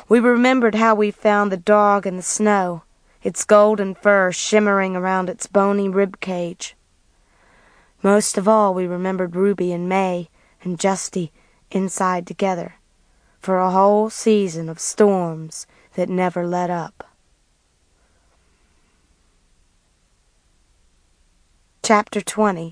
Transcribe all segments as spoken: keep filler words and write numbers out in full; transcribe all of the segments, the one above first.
We remembered how we found the dog in the snow, its golden fur shimmering around its bony rib cage. Most of all, we remembered Ruby and May and Justy inside together for a whole season of storms that never let up. Chapter twenty.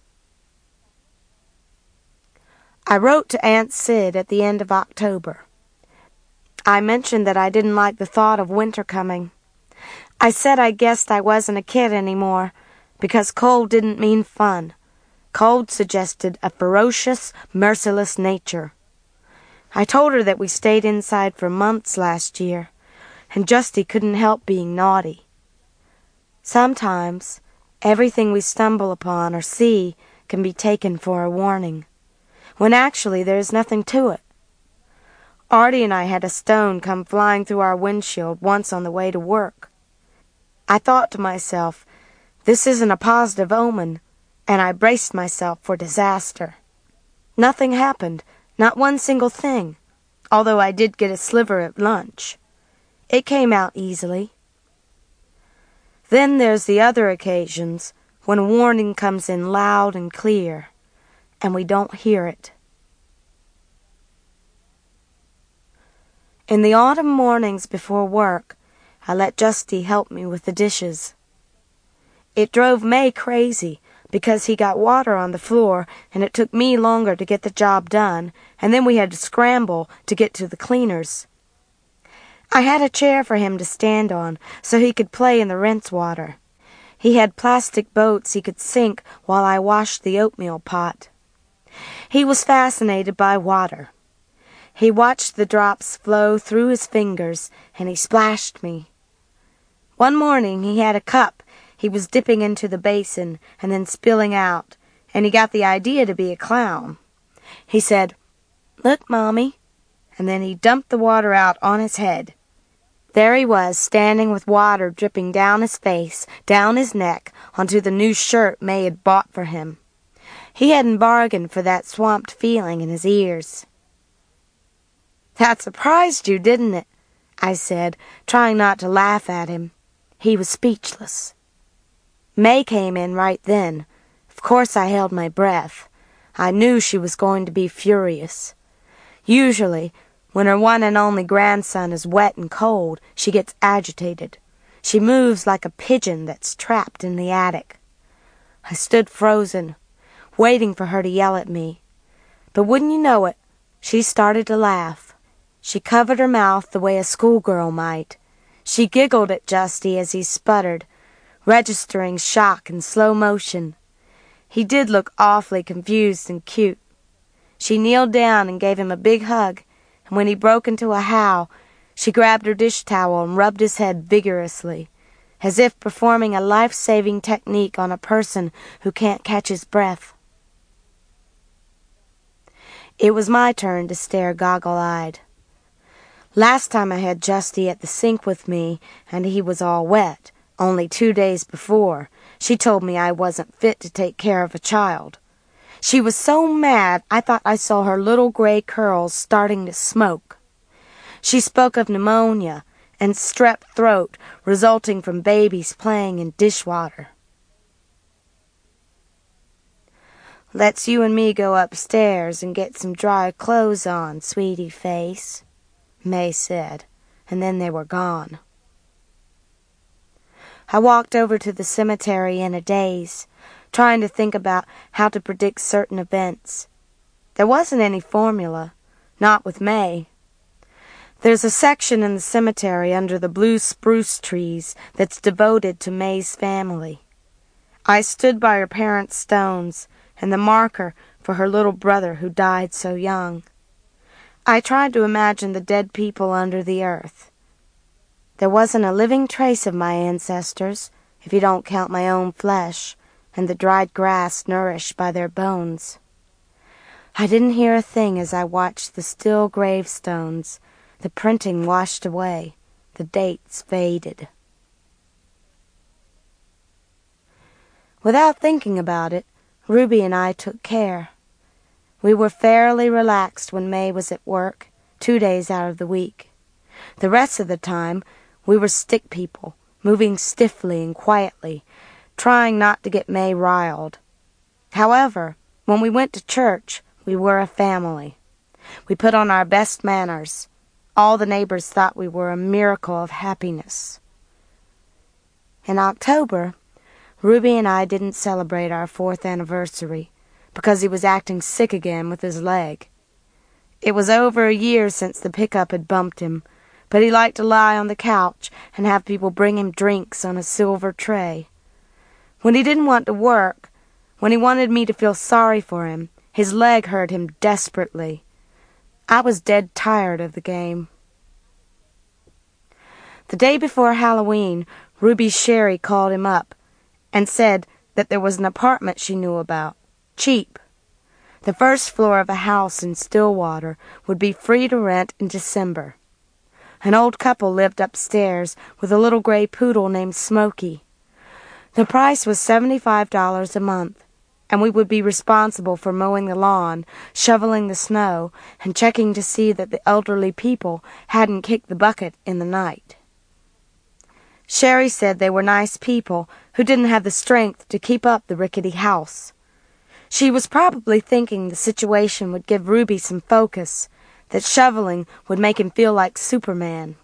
I wrote to Aunt Sid at the end of October. I mentioned that I didn't like the thought of winter coming. I said I guessed I wasn't a kid anymore, because cold didn't mean fun. Cold suggested a ferocious, merciless nature. I told her that we stayed inside for months last year, and Justy couldn't help being naughty. Sometimes, everything we stumble upon or see can be taken for a warning, when actually there is nothing to it. Artie and I had a stone come flying through our windshield once on the way to work. I thought to myself, this isn't a positive omen, and I braced myself for disaster. Nothing happened, not one single thing, although I did get a sliver at lunch. It came out easily. Then there's the other occasions when a warning comes in loud and clear, and we don't hear it. In the autumn mornings before work, I let Justy help me with the dishes. It drove May crazy because he got water on the floor and it took me longer to get the job done, and then we had to scramble to get to the cleaners. I had a chair for him to stand on so he could play in the rinse water. He had plastic boats he could sink while I washed the oatmeal pot. He was fascinated by water. He watched the drops flow through his fingers, and he splashed me. One morning he had a cup he was dipping into the basin and then spilling out, and he got the idea to be a clown. He said, "Look, Mommy," and then he dumped the water out on his head. There he was, standing with water dripping down his face, down his neck, onto the new shirt May had bought for him. He hadn't bargained for that swamped feeling in his ears. "That surprised you, didn't it?" I said, trying not to laugh at him. He was speechless. May came in right then. Of course I held my breath. I knew she was going to be furious. Usually, when her one and only grandson is wet and cold, she gets agitated. She moves like a pigeon that's trapped in the attic. I stood frozen, waiting for her to yell at me. But wouldn't you know it, she started to laugh. She covered her mouth the way a schoolgirl might. She giggled at Justy as he sputtered, registering shock in slow motion. He did look awfully confused and cute. She kneeled down and gave him a big hug, and when he broke into a howl, she grabbed her dish towel and rubbed his head vigorously, as if performing a life-saving technique on a person who can't catch his breath. It was my turn to stare goggle-eyed. Last time I had Justy at the sink with me, and he was all wet, only two days before, she told me I wasn't fit to take care of a child. She was so mad I thought I saw her little gray curls starting to smoke. She spoke of pneumonia and strep throat resulting from babies playing in dishwater. "Let's you and me go upstairs and get some dry clothes on, sweetie face," May said, and then they were gone. I walked over to the cemetery in a daze, trying to think about how to predict certain events. There wasn't any formula, not with May. There's a section in the cemetery under the blue spruce trees that's devoted to May's family. I stood by her parents' stones and the marker for her little brother who died so young. I tried to imagine the dead people under the earth. There wasn't a living trace of my ancestors, if you don't count my own flesh, and the dried grass nourished by their bones. I didn't hear a thing as I watched the still gravestones, the printing washed away, the dates faded. Without thinking about it, Ruby and I took care. We were fairly relaxed when May was at work, two days out of the week. The rest of the time, we were stick people, moving stiffly and quietly, trying not to get May riled. However, when we went to church, we were a family. We put on our best manners. All the neighbors thought we were a miracle of happiness. In October, Ruby and I didn't celebrate our fourth anniversary because he was acting sick again with his leg. It was over a year since the pickup had bumped him, but he liked to lie on the couch and have people bring him drinks on a silver tray. When he didn't want to work, when he wanted me to feel sorry for him, his leg hurt him desperately. I was dead tired of the game. The day before Halloween, Ruby's Sherry called him up and said that there was an apartment she knew about, cheap. The first floor of a house in Stillwater would be free to rent in December. An old couple lived upstairs with a little gray poodle named Smokey. The price was seventy-five dollars a month, and we would be responsible for mowing the lawn, shoveling the snow, and checking to see that the elderly people hadn't kicked the bucket in the night. Sherry said they were nice people who didn't have the strength to keep up the rickety house. She was probably thinking the situation would give Ruby some focus, that shoveling would make him feel like Superman.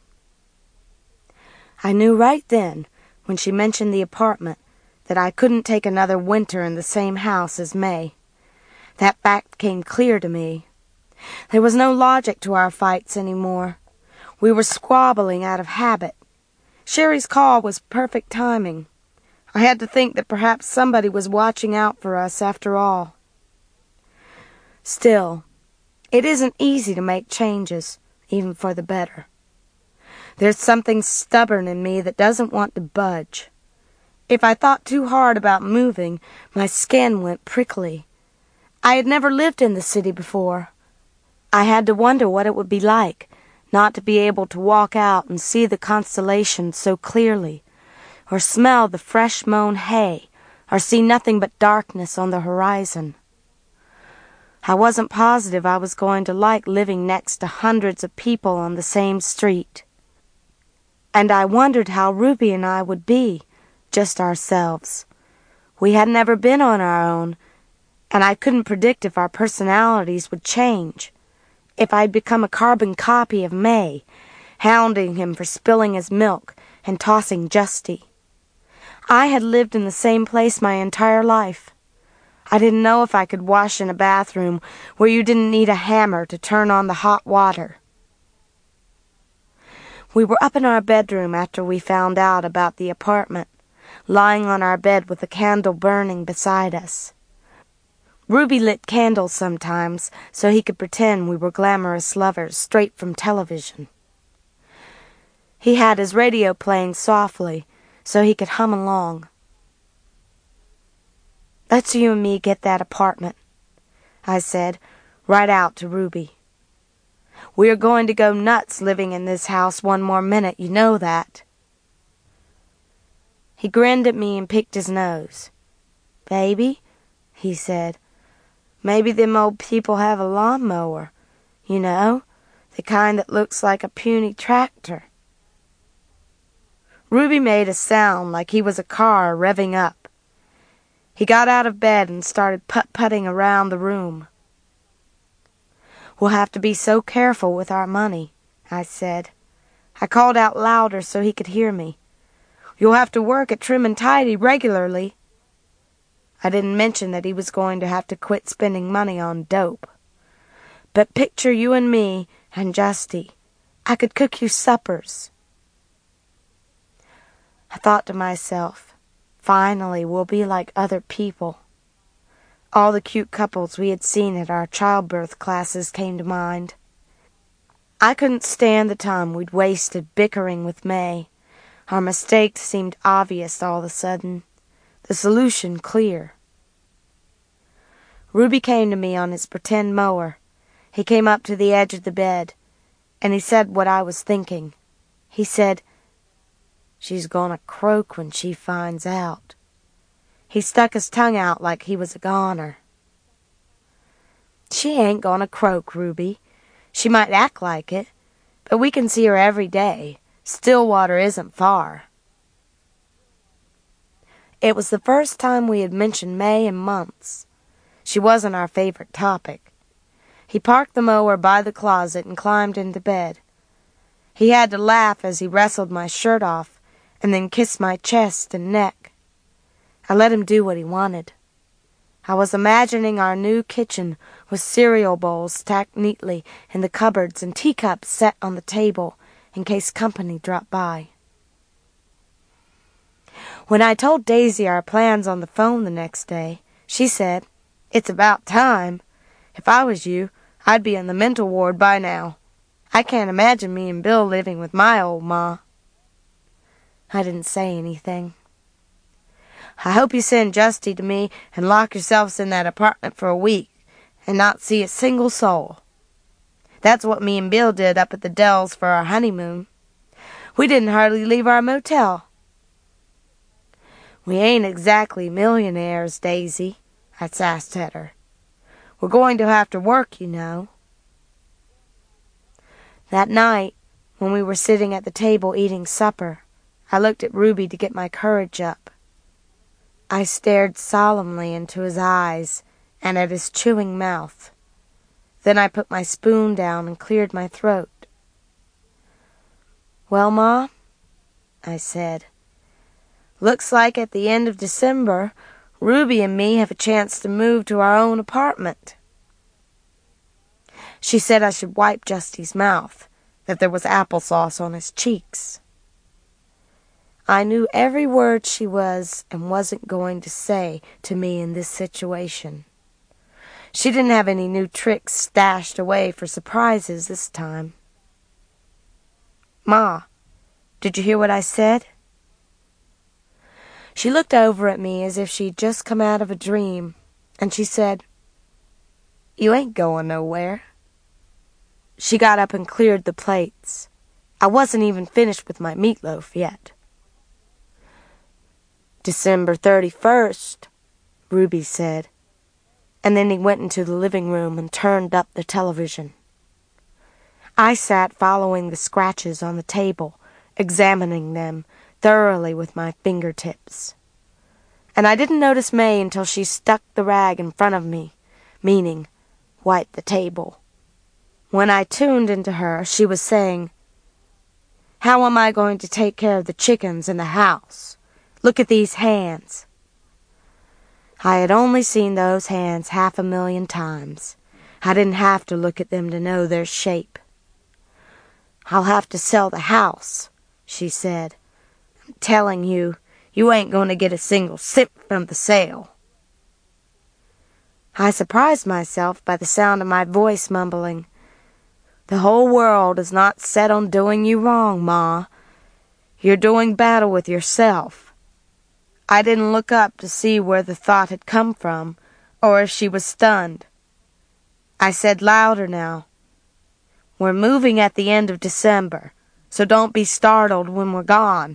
I knew right then, when she mentioned the apartment, that I couldn't take another winter in the same house as May. That fact came clear to me. There was no logic to our fights anymore. We were squabbling out of habit. Sherry's call was perfect timing. I had to think that perhaps somebody was watching out for us after all. Still, it isn't easy to make changes, even for the better. There's something stubborn in me that doesn't want to budge. If I thought too hard about moving, my skin went prickly. I had never lived in the city before. I had to wonder what it would be like not to be able to walk out and see the constellations so clearly, or smell the fresh mown hay, or see nothing but darkness on the horizon. I wasn't positive I was going to like living next to hundreds of people on the same street. And I wondered how Ruby and I would be, just ourselves. We had never been on our own, and I couldn't predict if our personalities would change, if I'd become a carbon copy of May, hounding him for spilling his milk and tossing Justy. I had lived in the same place my entire life. I didn't know if I could wash in a bathroom where you didn't need a hammer to turn on the hot water. We were up in our bedroom after we found out about the apartment, lying on our bed with a candle burning beside us. Ruby lit candles sometimes so he could pretend we were glamorous lovers straight from television. He had his radio playing softly so he could hum along. "Let's you and me get that apartment," I said, right out to Ruby. "We are going to go nuts living in this house one more minute, you know that." He grinned at me and picked his nose. "Baby," he said, "maybe them old people have a lawnmower, you know, the kind that looks like a puny tractor." Ruby made a sound like he was a car revving up. He got out of bed and started putt-putting around the room. "We'll have to be so careful with our money," I said. I called out louder so he could hear me. "You'll have to work at Trim and Tidy regularly." I didn't mention that he was going to have to quit spending money on dope. "But picture you and me and Justy. I could cook you suppers." I thought to myself, finally we'll be like other people. All the cute couples we had seen at our childbirth classes came to mind. I couldn't stand the time we'd wasted bickering with May. Our mistakes seemed obvious all of a sudden, the solution clear. Ruby came to me on his pretend mower. He came up to the edge of the bed, and he said what I was thinking. He said, "She's gonna croak when she finds out." He stuck his tongue out like he was a goner. "She ain't gonna croak, Ruby. She might act like it, but we can see her every day. Stillwater isn't far. It was the first time we had mentioned May in months. She wasn't our favorite topic. He parked the mower by the closet and climbed into bed. He had to laugh as he wrestled my shirt off and then kissed my chest and neck. I let him do what he wanted. I was imagining our new kitchen with cereal bowls stacked neatly in the cupboards and teacups set on the table in case company dropped by. When I told Daisy our plans on the phone the next day, she said, "It's about time. If I was you, I'd be in the mental ward by now. I can't imagine me and Bill living with my old ma." I didn't say anything. "I hope you send Justy to me and lock yourselves in that apartment for a week and not see a single soul. That's what me and Bill did up at the Dells for our honeymoon. We didn't hardly leave our motel." "We ain't exactly millionaires, Daisy," I sassed at her. "We're going to have to work, you know." That night, when we were sitting at the table eating supper, I looked at Ruby to get my courage up. I stared solemnly into his eyes and at his chewing mouth. Then I put my spoon down and cleared my throat. "Well, Ma," I said, "looks like at the end of December, Ruby and me have a chance to move to our own apartment." She said I should wipe Justy's mouth, that there was applesauce on his cheeks. I knew every word she was and wasn't going to say to me in this situation. She didn't have any new tricks stashed away for surprises this time. "Ma, did you hear what I said?" She looked over at me as if she'd just come out of a dream, and she said, "You ain't going nowhere." She got up and cleared the plates. I wasn't even finished with my meatloaf yet. "December thirty-first, Ruby said, and then he went into the living room and turned up the television. I sat following the scratches on the table, examining them thoroughly with my fingertips. And I didn't notice May until she stuck the rag in front of me, meaning wipe the table. When I tuned into her, she was saying, "How am I going to take care of the chickens in the house? Look at these hands." I had only seen those hands half a million times. I didn't have to look at them to know their shape. "I'll have to sell the house," she said. "I'm telling you, you ain't going to get a single cent from the sale." I surprised myself by the sound of my voice mumbling, "The whole world is not set on doing you wrong, Ma. You're doing battle with yourself." I didn't look up to see where the thought had come from, or if she was stunned. I said louder now, "We're moving at the end of December, so don't be startled when we're gone."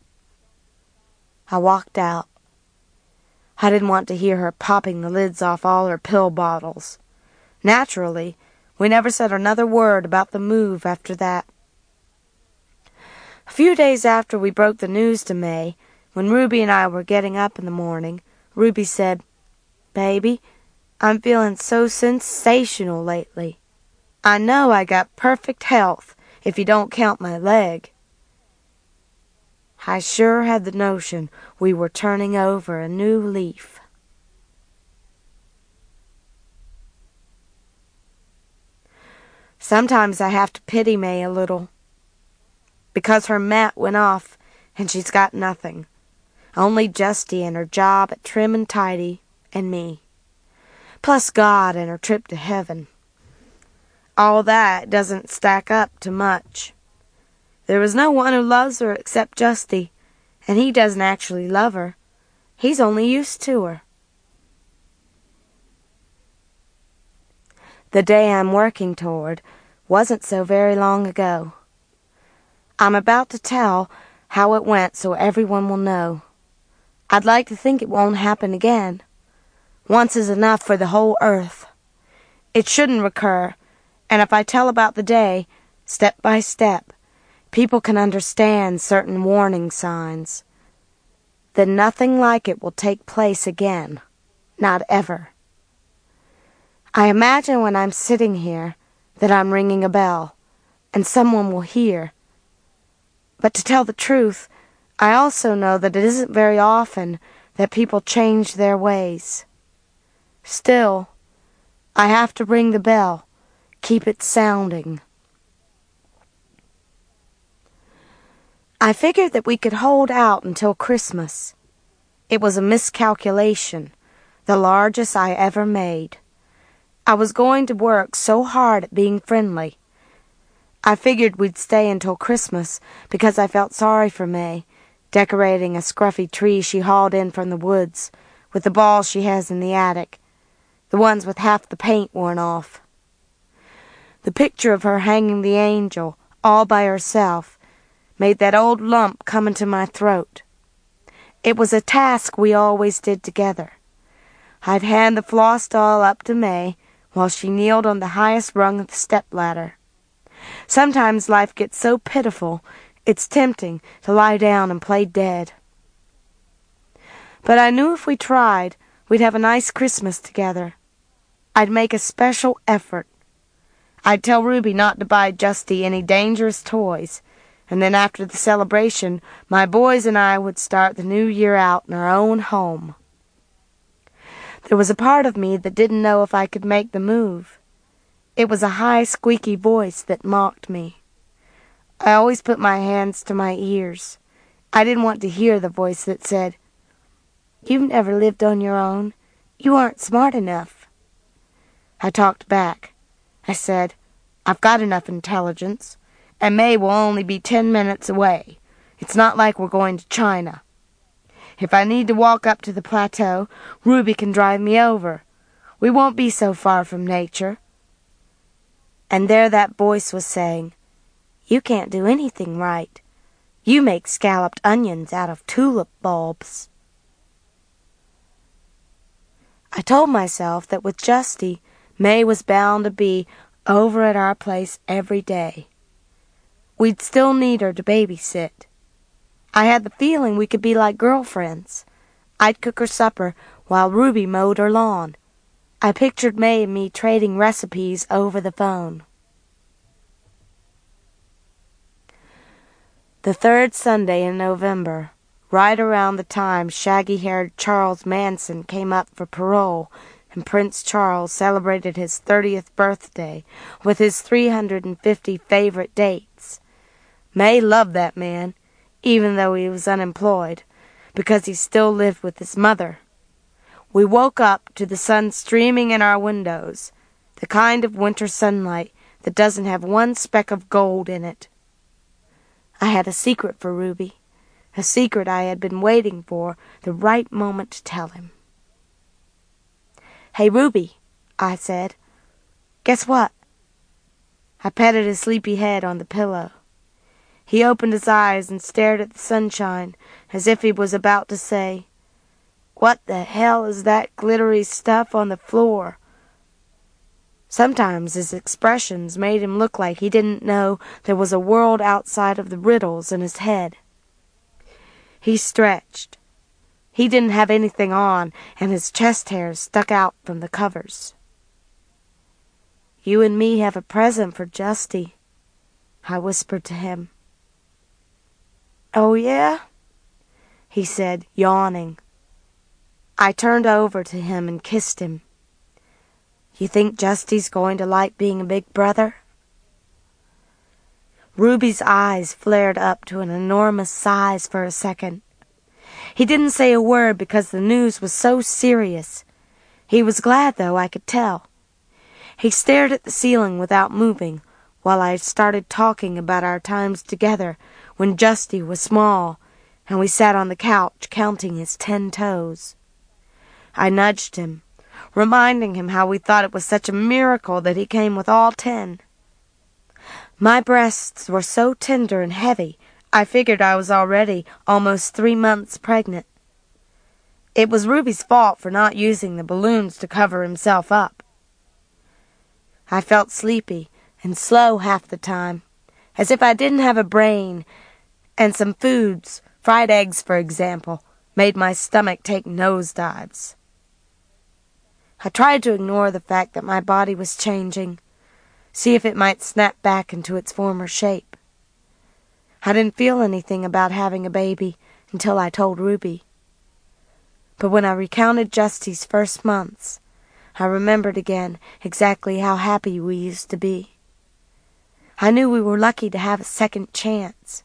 I walked out. I didn't want to hear her popping the lids off all her pill bottles. Naturally, we never said another word about the move after that. A few days after we broke the news to May, when Ruby and I were getting up in the morning, Ruby said, "Baby, I'm feeling so sensational lately. I know I got perfect health, if you don't count my leg." I sure had the notion we were turning over a new leaf. Sometimes I have to pity May a little, because her mat went off and she's got nothing. Only Justy and her job at Trim and Tidy and me, plus God and her trip to heaven. All that doesn't stack up to much. There is no one who loves her except Justy, and he doesn't actually love her. He's only used to her. The day I'm working toward wasn't so very long ago. I'm about to tell how it went so everyone will know. I'd like to think it won't happen again. Once is enough for the whole earth. It shouldn't recur, and if I tell about the day, Step by step, people can understand certain warning signs. Then nothing like it will take place again. Not ever. I imagine when I'm sitting here that I'm ringing a bell, and someone will hear. But to tell the truth, I also know that it isn't very often that people change their ways. Still, I have to ring the bell, keep it sounding. I figured that we could hold out until Christmas. It was a miscalculation, the largest I ever made. I was going to work so hard at being friendly. I figured we'd stay until Christmas because I felt sorry for May, decorating a scruffy tree she hauled in from the woods with the balls she has in the attic, the ones with half the paint worn off. The picture of her hanging the angel all by herself made that old lump come into my throat. It was a task we always did together. I'd hand the floss doll up to May while she kneeled on the highest rung of the stepladder. Sometimes life gets so pitiful, it's tempting to lie down and play dead. But I knew if we tried, we'd have a nice Christmas together. I'd make a special effort. I'd tell Ruby not to buy Justy any dangerous toys, and then after the celebration, my boys and I would start the new year out in our own home. There was a part of me that didn't know if I could make the move. It was a high, squeaky voice that mocked me. I always put my hands to my ears. I didn't want to hear the voice that said, "You've never lived on your own. You aren't smart enough." I talked back. I said, "I've got enough intelligence, and May will only be ten minutes away. It's not like we're going to China. If I need to walk up to the plateau, Ruby can drive me over. We won't be so far from nature." And there that voice was saying, "You can't do anything right. You make scalloped onions out of tulip bulbs." I told myself that with Justy, May was bound to be over at our place every day. We'd still need her to babysit. I had the feeling we could be like girlfriends. I'd cook her supper while Ruby mowed her lawn. I pictured May and me trading recipes over the phone. The third Sunday in November, right around the time shaggy-haired Charles Manson came up for parole and Prince Charles celebrated his thirtieth birthday with his three hundred fifty favorite dates. May loved that man, even though he was unemployed, because he still lived with his mother. We woke up to the sun streaming in our windows, the kind of winter sunlight that doesn't have one speck of gold in it. I had a secret for Ruby, a secret I had been waiting for the right moment to tell him. "Hey, Ruby," I said. "Guess what?" I patted his sleepy head on the pillow. He opened his eyes and stared at the sunshine as if he was about to say, "What the hell is that glittery stuff on the floor?" Sometimes his expressions made him look like he didn't know there was a world outside of the riddles in his head. He stretched. He didn't have anything on, and his chest hairs stuck out from the covers. "You and me have a present for Justy," I whispered to him. "Oh, yeah?" he said, yawning. I turned over to him and kissed him. "You think Justy's going to like being a big brother?" Ruby's eyes flared up to an enormous size for a second. He didn't say a word because the news was so serious. He was glad, though, I could tell. He stared at the ceiling without moving while I started talking about our times together when Justy was small and we sat on the couch counting his ten toes. I nudged him, reminding him how we thought it was such a miracle that he came with all ten. My breasts were so tender and heavy, I figured I was already almost three months pregnant. It was Ruby's fault for not using the balloons to cover himself up. I felt sleepy and slow half the time. as if I didn't have a brain, and some foods, fried eggs for example, made my stomach take nosedives. I tried to ignore the fact that my body was changing, see if it might snap back into its former shape. I didn't feel anything about having a baby until I told Ruby. But when I recounted Justy's first months, I remembered again exactly how happy we used to be. I knew we were lucky to have a second chance.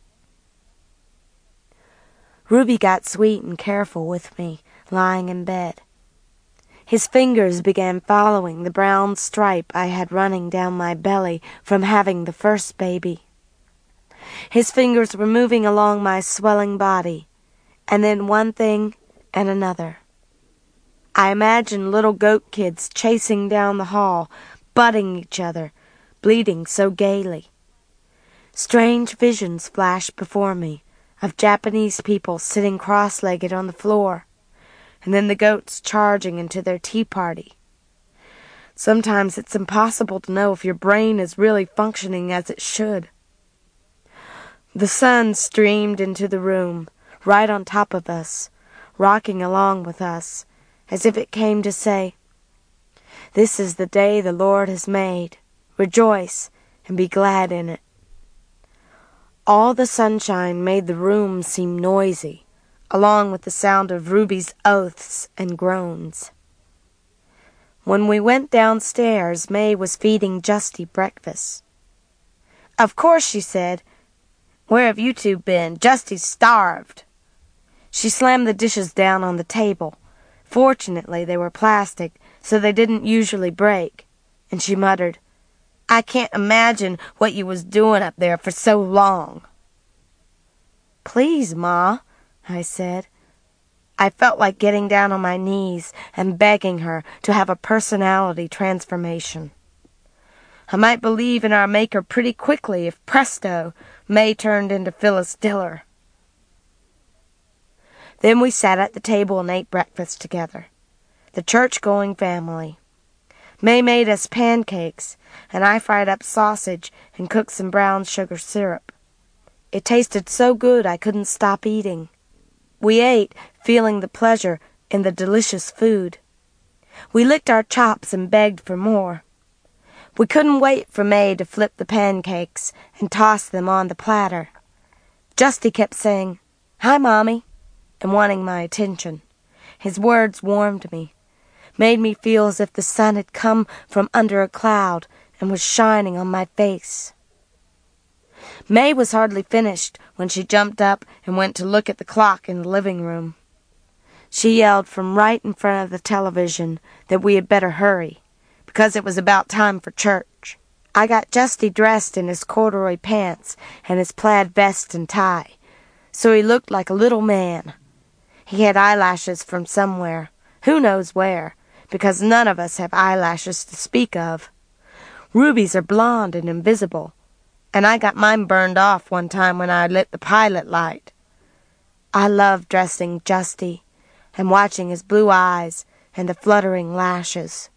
Ruby got sweet and careful with me, lying in bed. His fingers began following the brown stripe I had running down my belly from having the first baby. His fingers were moving along my swelling body, and then one thing and another. I imagined little goat kids chasing down the hall, butting each other, bleating so gaily. Strange visions flashed before me of Japanese people sitting cross-legged on the floor, and then the goats charging into their tea party. Sometimes it's impossible to know if your brain is really functioning as it should. The sun streamed into the room, right on top of us, rocking along with us, as if it came to say, "This is the day the Lord has made. Rejoice and be glad in it." All the sunshine made the room seem noisy, along with the sound of Ruby's oaths and groans. When we went downstairs, May was feeding Justy breakfast. "Of course," she said. "Where have you two been? Justy's starved." She slammed the dishes down on the table. Fortunately, they were plastic, so they didn't usually break, and she muttered, "I can't imagine what you was doing up there for so long." "Please, Ma," I said. I felt like getting down on my knees and begging her to have a personality transformation. I might believe in our Maker pretty quickly if, presto, May turned into Phyllis Diller. Then we sat at the table and ate breakfast together, the church-going family. May made us pancakes, and I fried up sausage and cooked some brown sugar syrup. It tasted so good I couldn't stop eating. We ate, feeling the pleasure in the delicious food. We licked our chops and begged for more. We couldn't wait for May to flip the pancakes and toss them on the platter. Justy kept saying, "Hi, Mommy," and wanting my attention. His words warmed me, made me feel as if the sun had come from under a cloud and was shining on my face. May was hardly finished when she jumped up and went to look at the clock in the living room. She yelled from right in front of the television that we had better hurry, because it was about time for church. I got Justy dressed in his corduroy pants and his plaid vest and tie, so he looked like a little man. He had eyelashes from somewhere, who knows where, because none of us have eyelashes to speak of. Ruby's are blonde and invisible, and I got mine burned off one time when I lit the pilot light. I loved dressing Justy and watching his blue eyes and the fluttering lashes.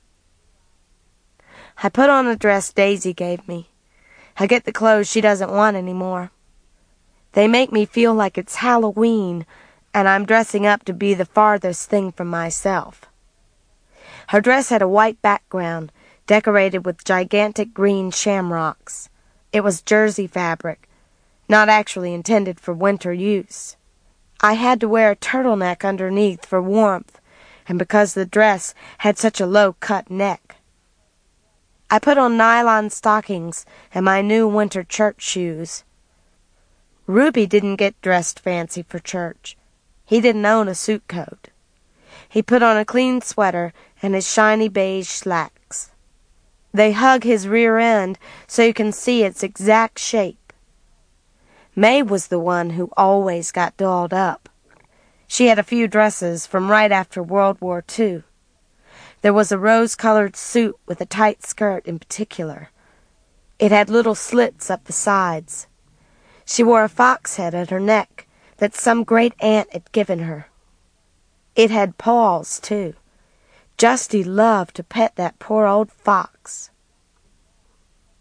I put on the dress Daisy gave me. I get the clothes she doesn't want any more. They make me feel like it's Halloween, and I'm dressing up to be the farthest thing from myself. Her dress had a white background, decorated with gigantic green shamrocks. It was jersey fabric, not actually intended for winter use. I had to wear a turtleneck underneath for warmth, and because the dress had such a low-cut neck. I put on nylon stockings and my new winter church shoes. Ruby didn't get dressed fancy for church. He didn't own a suit coat. He put on a clean sweater and his shiny beige slacks. They hug his rear end so you can see its exact shape. May was the one who always got dolled up. She had a few dresses from right after World War Two. There was a rose-colored suit with a tight skirt in particular. It had little slits up the sides. She wore a fox head at her neck that some great aunt had given her. It had paws, too. Justy loved to pet that poor old fox.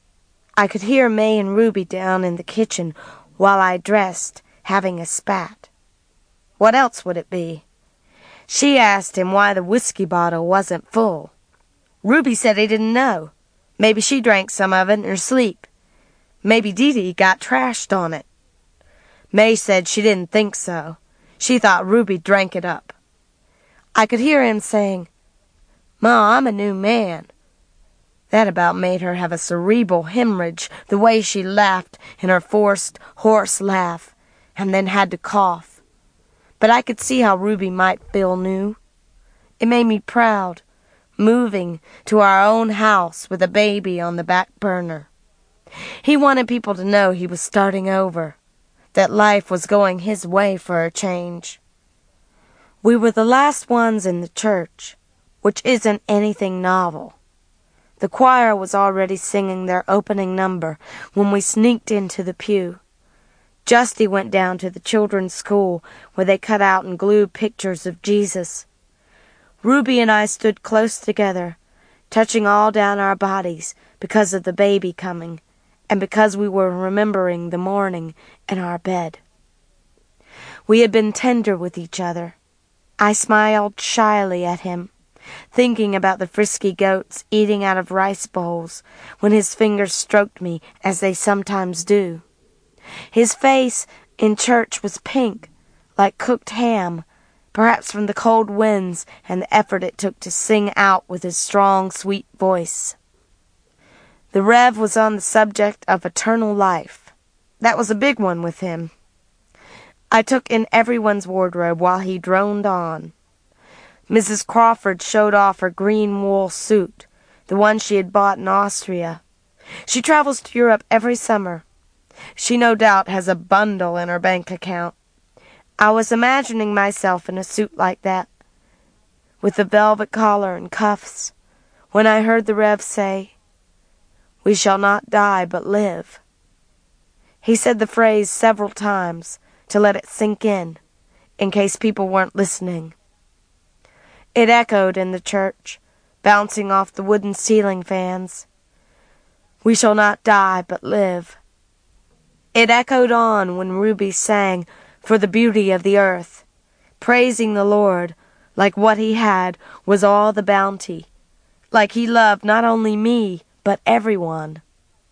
I could hear May and Ruby down in the kitchen while I dressed, having a spat. What else would it be? She asked him why the whiskey bottle wasn't full. Ruby said he didn't know. Maybe she drank some of it in her sleep. Maybe Dee Dee got trashed on it. May said she didn't think so. She thought Ruby drank it up. I could hear him saying, "Ma, I'm a new man." That about made her have a cerebral hemorrhage, the way she laughed in her forced, hoarse laugh, and then had to cough. But I could see how Ruby might feel new. It made me proud, moving to our own house with a baby on the back burner. He wanted people to know he was starting over, that life was going his way for a change. We were the last ones in the church, which isn't anything novel. The choir was already singing their opening number when we sneaked into the pew. Justy went down to the children's school where they cut out and glued pictures of Jesus. Ruby and I stood close together, touching all down our bodies because of the baby coming, and because we were remembering the morning in our bed. We had been tender with each other. I smiled shyly at him, thinking about the frisky goats eating out of rice bowls when his fingers stroked me as they sometimes do. His face in church was pink, like cooked ham, perhaps from the cold winds and the effort it took to sing out with his strong, sweet voice. The Rev was on the subject of eternal life. That was a big one with him. I took in everyone's wardrobe while he droned on. Missus Crawford showed off her green wool suit, the one she had bought in Austria. She travels to Europe every summer. She no doubt has a bundle in her bank account. I was imagining myself in a suit like that, with the velvet collar and cuffs, when I heard the Rev say, "We shall not die but live." He said the phrase several times to let it sink in, in case people weren't listening. It echoed in the church, bouncing off the wooden ceiling fans. "We shall not die but live." It echoed on when Ruby sang for the beauty of the earth, praising the Lord like what he had was all the bounty, like he loved not only me, but everyone.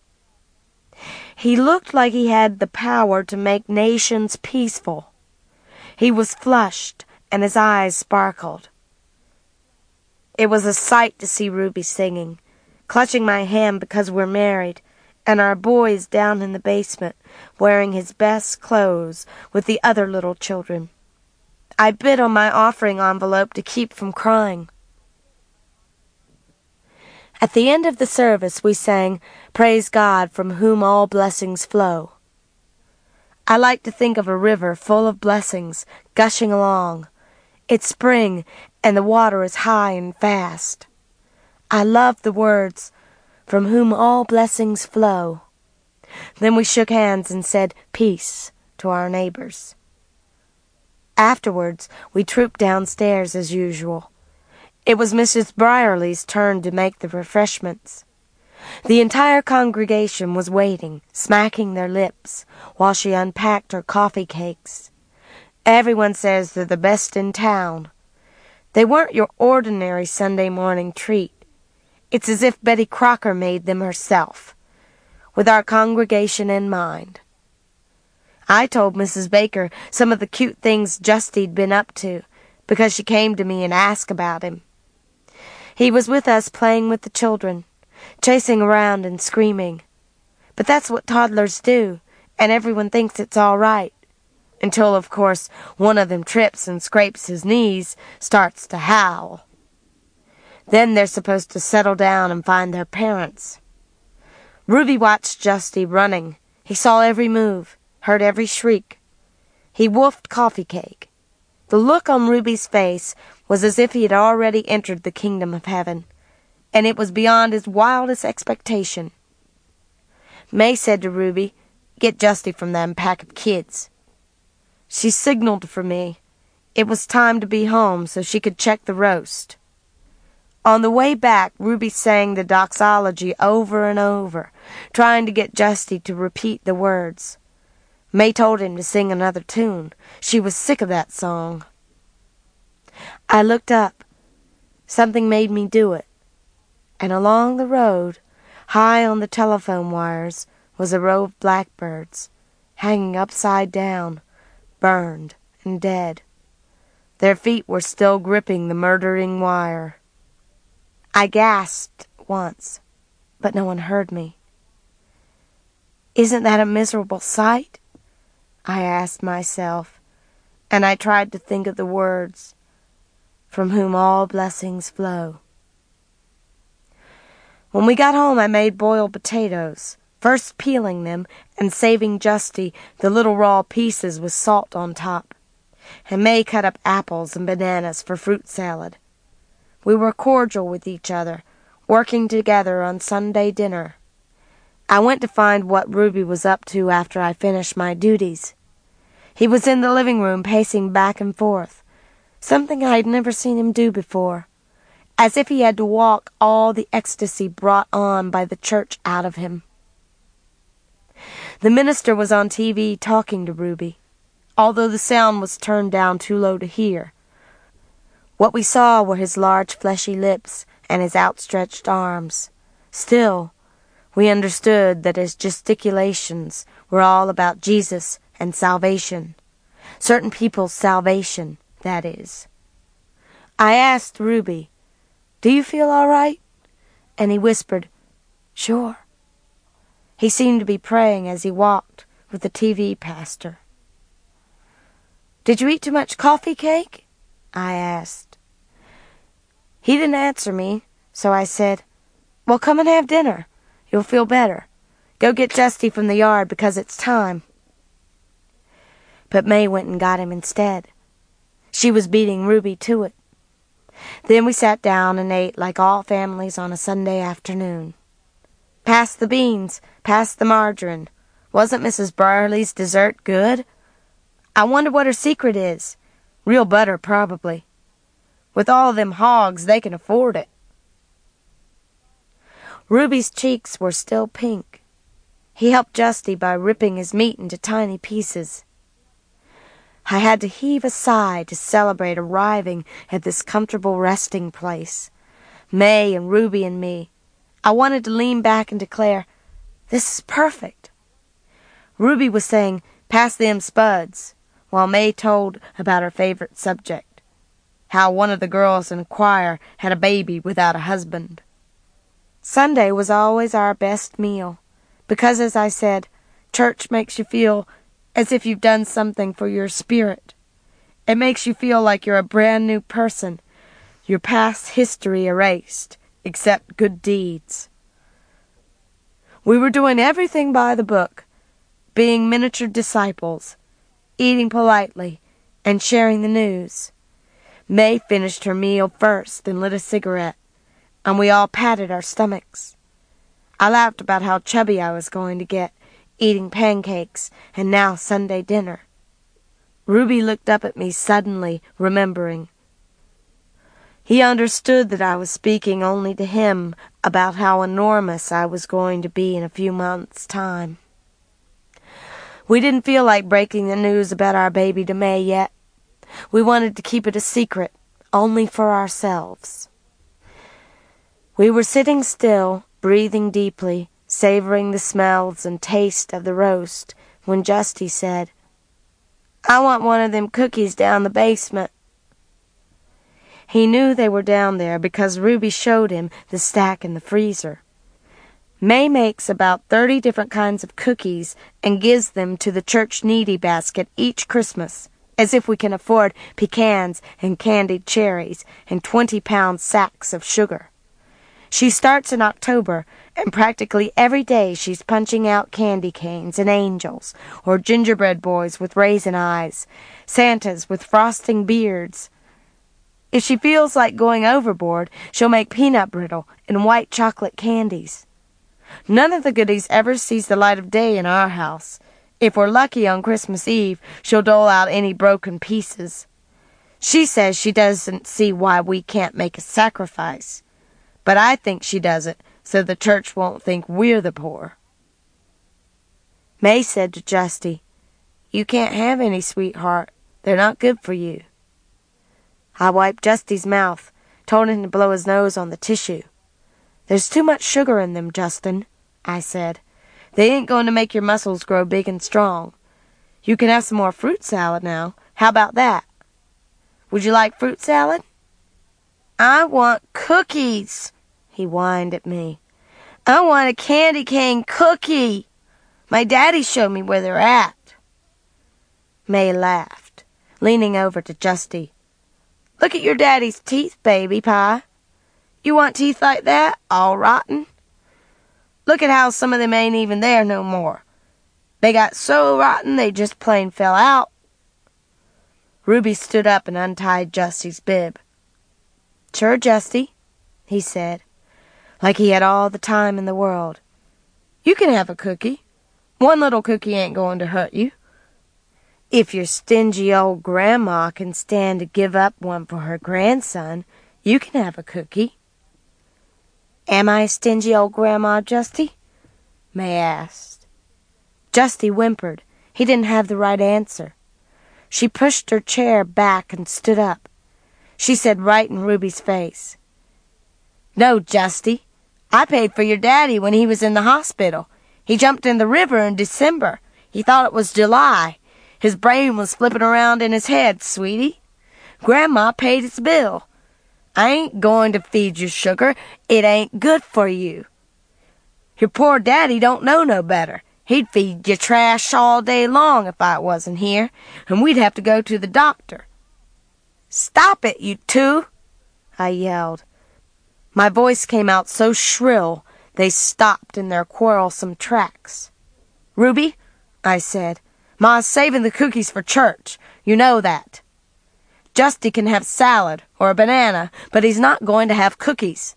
He looked like he had the power to make nations peaceful. He was flushed, and his eyes sparkled. It was a sight to see Ruby singing, clutching my hand because we're married, and our boys down in the basement, wearing his best clothes with the other little children. I bit on my offering envelope to keep from crying. At the end of the service we sang, "Praise God from whom all blessings flow." I like to think of a river full of blessings gushing along. It's spring, and the water is high and fast. I love the words, "from whom all blessings flow." Then we shook hands and said peace to our neighbors. Afterwards, we trooped downstairs as usual. It was Missus Brierly's turn to make the refreshments. The entire congregation was waiting, smacking their lips, while she unpacked her coffee cakes. Everyone says they're the best in town. They weren't your ordinary Sunday morning treat. It's as if Betty Crocker made them herself, with our congregation in mind. I told Missus Baker some of the cute things Justy'd been up to, because she came to me and asked about him. He was with us playing with the children, chasing around and screaming. But that's what toddlers do, and everyone thinks it's all right. Until, of course, one of them trips and scrapes his knees, starts to howl. Then they're supposed to settle down and find their parents. Ruby watched Justy running. He saw every move, heard every shriek. He wolfed coffee cake. The look on Ruby's face was as if he had already entered the kingdom of heaven, and it was beyond his wildest expectation. May said to Ruby, "Get Justy from them pack of kids." She signaled for me. It was time to be home so she could check the roast. On the way back, Ruby sang the doxology over and over, trying to get Justy to repeat the words. May told him to sing another tune. She was sick of that song. I looked up. Something made me do it. And along the road, high on the telephone wires, was a row of blackbirds, hanging upside down, burned and dead. Their feet were still gripping the murdering wire. I gasped once, but no one heard me. Isn't that a miserable sight? I asked myself, and I tried to think of the words, from whom all blessings flow. When we got home, I made boiled potatoes, first peeling them and saving Justy the little raw pieces with salt on top. And May cut up apples and bananas for fruit salad. We were cordial with each other, working together on Sunday dinner. I went to find what Ruby was up to after I finished my duties. He was in the living room pacing back and forth, something I had never seen him do before, as if he had to walk all the ecstasy brought on by the church out of him. The minister was on T V talking to Ruby, although the sound was turned down too low to hear. What we saw were his large fleshy lips and his outstretched arms. Still, we understood that his gesticulations were all about Jesus and salvation. Certain people's salvation, that is. I asked Ruby, "Do you feel all right?" And he whispered, "Sure." He seemed to be praying as he walked with the T V pastor. "Did you eat too much coffee cake?" I asked. He didn't answer me, so I said, "Well, come and have dinner. You'll feel better. Go get Justy from the yard because it's time." But May went and got him instead. She was beating Ruby to it. Then we sat down and ate like all families on a Sunday afternoon. Pass the beans, pass the margarine. Wasn't Missus Brierly's dessert good? I wonder what her secret is. Real butter, probably. With all them hogs, they can afford it. Ruby's cheeks were still pink. He helped Justy by ripping his meat into tiny pieces. I had to heave a sigh to celebrate arriving at this comfortable resting place. May and Ruby and me. I wanted to lean back and declare, "This is perfect." Ruby was saying, "Pass them spuds," while May told about her favorite subject, how one of the girls in the choir had a baby without a husband. Sunday was always our best meal, because, as I said, church makes you feel as if you've done something for your spirit. It makes you feel like you're a brand new person, your past history erased, except good deeds. We were doing everything by the book, being miniature disciples, eating politely, and sharing the news. May finished her meal first and lit a cigarette, and we all patted our stomachs. I laughed about how chubby I was going to get, eating pancakes, and now Sunday dinner. Ruby looked up at me suddenly, remembering. He understood that I was speaking only to him about how enormous I was going to be in a few months' time. We didn't feel like breaking the news about our baby to May yet. We wanted to keep it a secret, only for ourselves. We were sitting still, breathing deeply, savoring the smells and taste of the roast, when Justy said, "I want one of them cookies down the basement." He knew they were down there because Ruby showed him the stack in the freezer. May makes about thirty different kinds of cookies and gives them to the church needy basket each Christmas, as if we can afford pecans and candied cherries and twenty-pound sacks of sugar. She starts in October, and practically every day she's punching out candy canes and angels, or gingerbread boys with raisin eyes, Santas with frosting beards. If she feels like going overboard, she'll make peanut brittle and white chocolate candies. None of the goodies ever sees the light of day in our house. If we're lucky on Christmas Eve, she'll dole out any broken pieces. She says she doesn't see why we can't make a sacrifice. But I think she does it so the church won't think we're the poor. May said to Justy, "You can't have any, sweetheart. They're not good for you." I wiped Justy's mouth, told him to blow his nose on the tissue. "There's too much sugar in them, Justin," I said. "They ain't going to make your muscles grow big and strong. You can have some more fruit salad now. How about that? Would you like fruit salad?" "I want cookies," he whined at me. "I want a candy cane cookie. My daddy showed me where they're at." May laughed, leaning over to Justy. "Look at your daddy's teeth, baby pie. You want teeth like that, all rotten? Look at how some of them ain't even there no more. They got so rotten they just plain fell out." Ruby stood up and untied Justy's bib. "Sure, Justy," he said, like he had all the time in the world. "You can have a cookie. One little cookie ain't going to hurt you. If your stingy old grandma can stand to give up one for her grandson, you can have a cookie." "Am I a stingy old grandma, Justy?" May asked. Justy whimpered. He didn't have the right answer. She pushed her chair back and stood up. She said right in Ruby's face, "No, Justy. I paid for your daddy when he was in the hospital. He jumped in the river in December. He thought it was July. His brain was flipping around in his head, sweetie. Grandma paid his bill. I ain't going to feed you sugar. It ain't good for you. Your poor daddy don't know no better. He'd feed you trash all day long if I wasn't here, and we'd have to go to the doctor." "Stop it, you two!" I yelled. My voice came out so shrill they stopped in their quarrelsome tracks. "Ruby," I said, "Ma's saving the cookies for church. You know that. Justy can have salad or a banana, but he's not going to have cookies."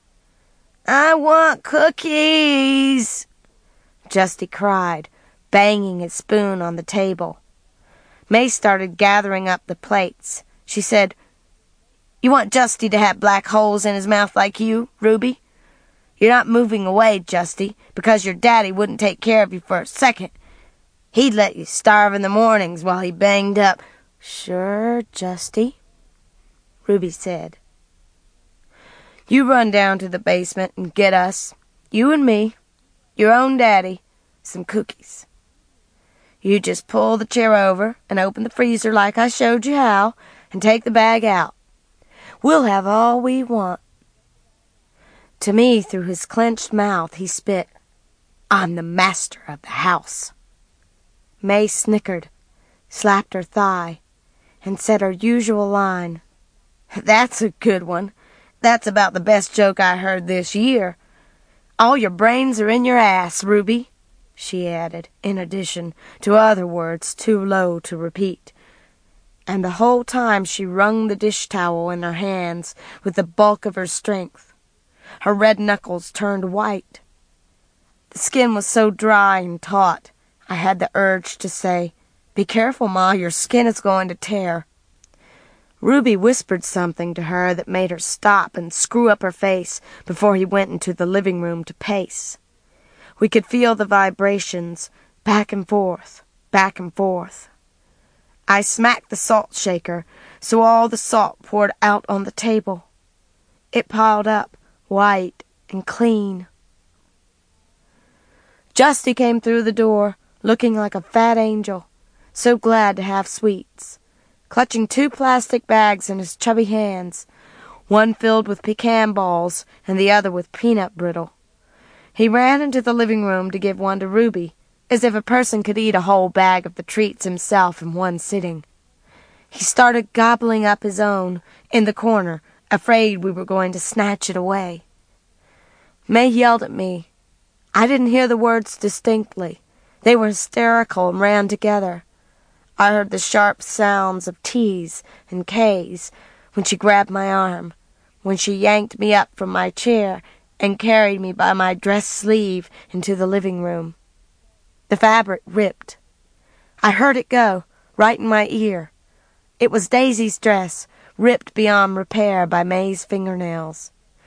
"I want cookies," Justy cried, banging his spoon on the table. May started gathering up the plates. She said, "You want Justy to have black holes in his mouth like you, Ruby? You're not moving away, Justy, because your daddy wouldn't take care of you for a second. He'd let you starve in the mornings while he banged up." "Sure, Justy," Ruby said. "You run down to the basement and get us, you and me, your own daddy, some cookies. You just pull the chair over and open the freezer like I showed you how, and take the bag out. We'll have all we want." To me, through his clenched mouth, he spit, "I'm the master of the house." May snickered, slapped her thigh, and said her usual line, "That's a good one. That's about the best joke I heard this year. All your brains are in your ass, Ruby," she added, in addition to other words too low to repeat. And the whole time she wrung the dish towel in her hands with the bulk of her strength. Her red knuckles turned white. The skin was so dry and taut, I had the urge to say, "Be careful, Ma, your skin is going to tear." Ruby whispered something to her that made her stop and screw up her face before he went into the living room to pace. We could feel the vibrations, back and forth, back and forth. I smacked the salt shaker so all the salt poured out on the table. It piled up, white and clean. Justy came through the door, looking like a fat angel, so glad to have sweets, clutching two plastic bags in his chubby hands, one filled with pecan balls and the other with peanut brittle. He ran into the living room to give one to Ruby, as if a person could eat a whole bag of the treats himself in one sitting. He started gobbling up his own in the corner, afraid we were going to snatch it away. May yelled at me. I didn't hear the words distinctly. They were hysterical and ran together. I heard the sharp sounds of T's and K's when she grabbed my arm, when she yanked me up from my chair and carried me by my dress sleeve into the living room. The fabric ripped. I heard it go, right in my ear. It was Daisy's dress, ripped beyond repair by May's fingernails.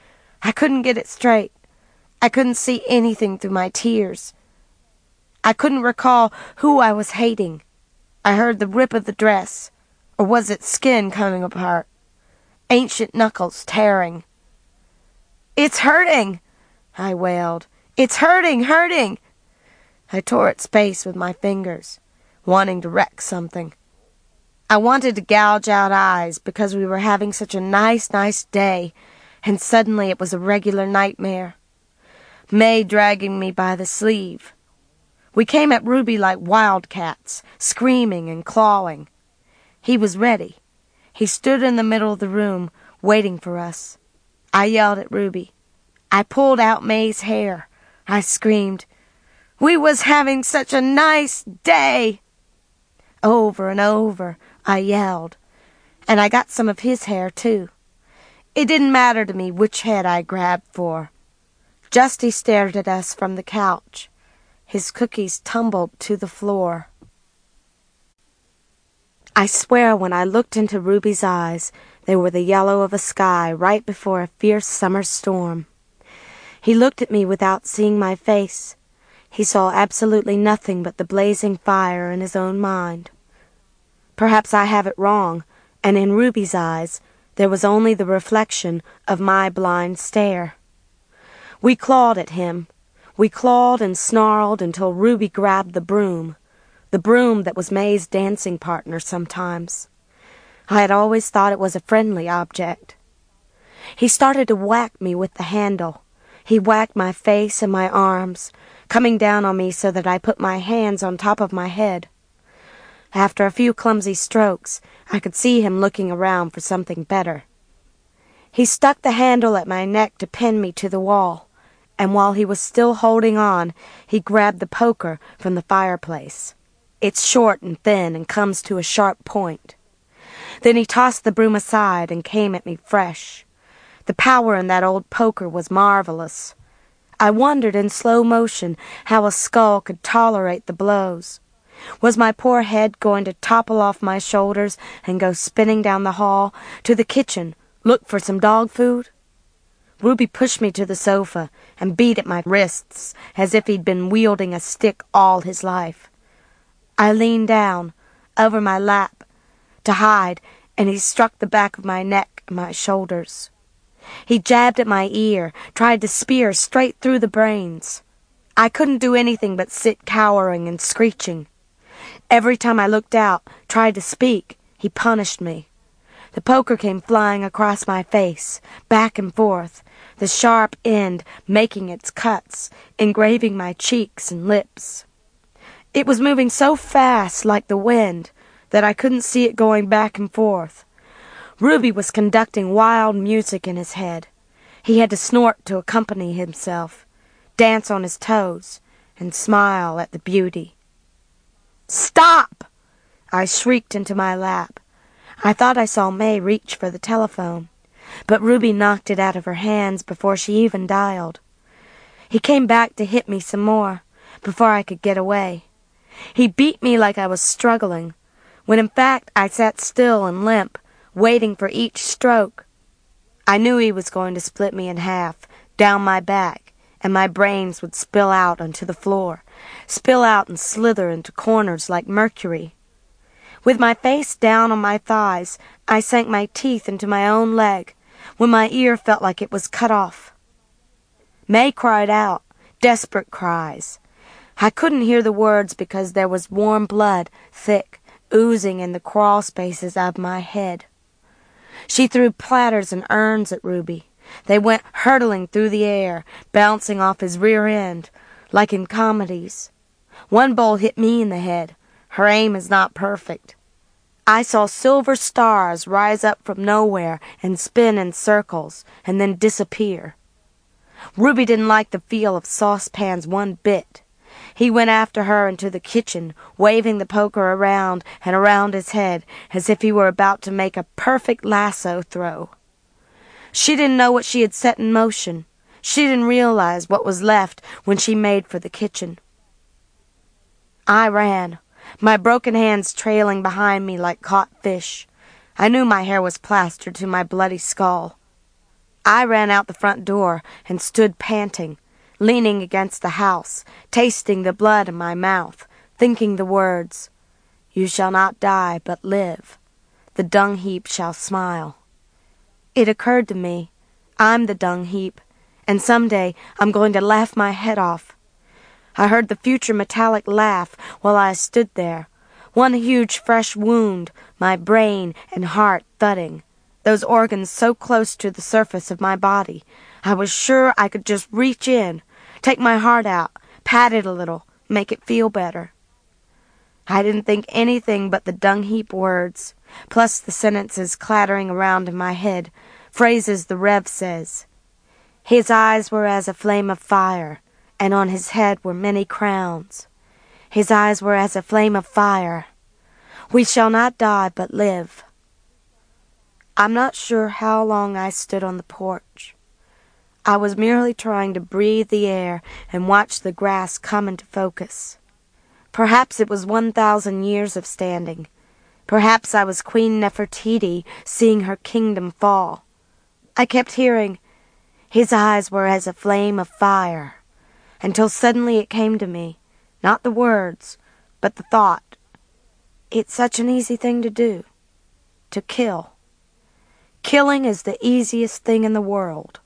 I couldn't get it straight. I couldn't see anything through my tears. I couldn't recall who I was hating. I heard the rip of the dress, or was it skin coming apart? Ancient knuckles tearing. "It's hurting!" I wailed. "It's hurting, hurting!" I tore its face with my fingers, wanting to wreck something. I wanted to gouge out eyes because we were having such a nice, nice day, and suddenly it was a regular nightmare. May dragging me by the sleeve. We came at Ruby like wildcats, screaming and clawing. He was ready. He stood in the middle of the room, waiting for us. I yelled at Ruby. I pulled out May's hair. I screamed, "We was having such a nice day!" Over and over, I yelled, and I got some of his hair, too. It didn't matter to me which head I grabbed for. Justy stared at us from the couch. His cookies tumbled to the floor. I swear when I looked into Ruby's eyes, they were the yellow of a sky right before a fierce summer storm. He looked at me without seeing my face. He saw absolutely nothing but the blazing fire in his own mind. Perhaps I have it wrong, and in Ruby's eyes there was only the reflection of my blind stare. We clawed at him. We clawed and snarled until Ruby grabbed the broom, the broom that was May's dancing partner sometimes. I had always thought it was a friendly object. He started to whack me with the handle. He whacked my face and my arms, coming down on me so that I put my hands on top of my head. After a few clumsy strokes, I could see him looking around for something better. He stuck the handle at my neck to pin me to the wall, and while he was still holding on, he grabbed the poker from the fireplace. It's short and thin and comes to a sharp point. Then he tossed the broom aside and came at me fresh. The power in that old poker was marvelous. I wondered in slow motion how a skull could tolerate the blows. Was my poor head going to topple off my shoulders and go spinning down the hall to the kitchen, look for some dog food? Ruby pushed me to the sofa and beat at my wrists as if he'd been wielding a stick all his life. I leaned down, over my lap, to hide, and he struck the back of my neck and my shoulders. He jabbed at my ear, tried to spear straight through the brains. I couldn't do anything but sit cowering and screeching. Every time I looked out, tried to speak, he punished me. The poker came flying across my face, back and forth, the sharp end making its cuts, engraving my cheeks and lips. It was moving so fast, like the wind, that I couldn't see it going back and forth. Ruby was conducting wild music in his head. He had to snort to accompany himself, dance on his toes, and smile at the beauty. "Stop!" I shrieked into my lap. I thought I saw May reach for the telephone, but Ruby knocked it out of her hands before she even dialed. He came back to hit me some more, before I could get away. He beat me like I was struggling, when in fact I sat still and limp, waiting for each stroke. I knew he was going to split me in half, down my back, and my brains would spill out onto the floor, spill out and slither into corners like mercury. With my face down on my thighs, I sank my teeth into my own leg, when my ear felt like it was cut off. May cried out, desperate cries. I couldn't hear the words because there was warm blood, thick, oozing in the crawl spaces of my head. She threw platters and urns at Ruby. They went hurtling through the air, bouncing off his rear end, like in comedies. One bowl hit me in the head. Her aim is not perfect. I saw silver stars rise up from nowhere and spin in circles, and then disappear. Ruby didn't like the feel of saucepans one bit. He went after her into the kitchen, waving the poker around and around his head as if he were about to make a perfect lasso throw. She didn't know what she had set in motion. She didn't realize what was left when she made for the kitchen. I ran, my broken hands trailing behind me like caught fish. I knew my hair was plastered to my bloody skull. I ran out the front door and stood panting, leaning against the house, tasting the blood in my mouth, thinking the words, "You shall not die, but live. The dung heap shall smile." It occurred to me, I'm the dung heap, and someday I'm going to laugh my head off. I heard the future metallic laugh while I stood there, one huge fresh wound, my brain and heart thudding, those organs so close to the surface of my body. I was sure I could just reach in, take my heart out, pat it a little, make it feel better. I didn't think anything but the dung heap words, plus the sentences clattering around in my head, phrases the Rev says. His eyes were as a flame of fire, and on his head were many crowns. His eyes were as a flame of fire. We shall not die, but live. I'm not sure how long I stood on the porch. I was merely trying to breathe the air and watch the grass come into focus. Perhaps it was one thousand years of standing. Perhaps I was Queen Nefertiti seeing her kingdom fall. I kept hearing, his eyes were as a flame of fire, until suddenly it came to me, not the words, but the thought. It's such an easy thing to do, to kill. Killing is the easiest thing in the world.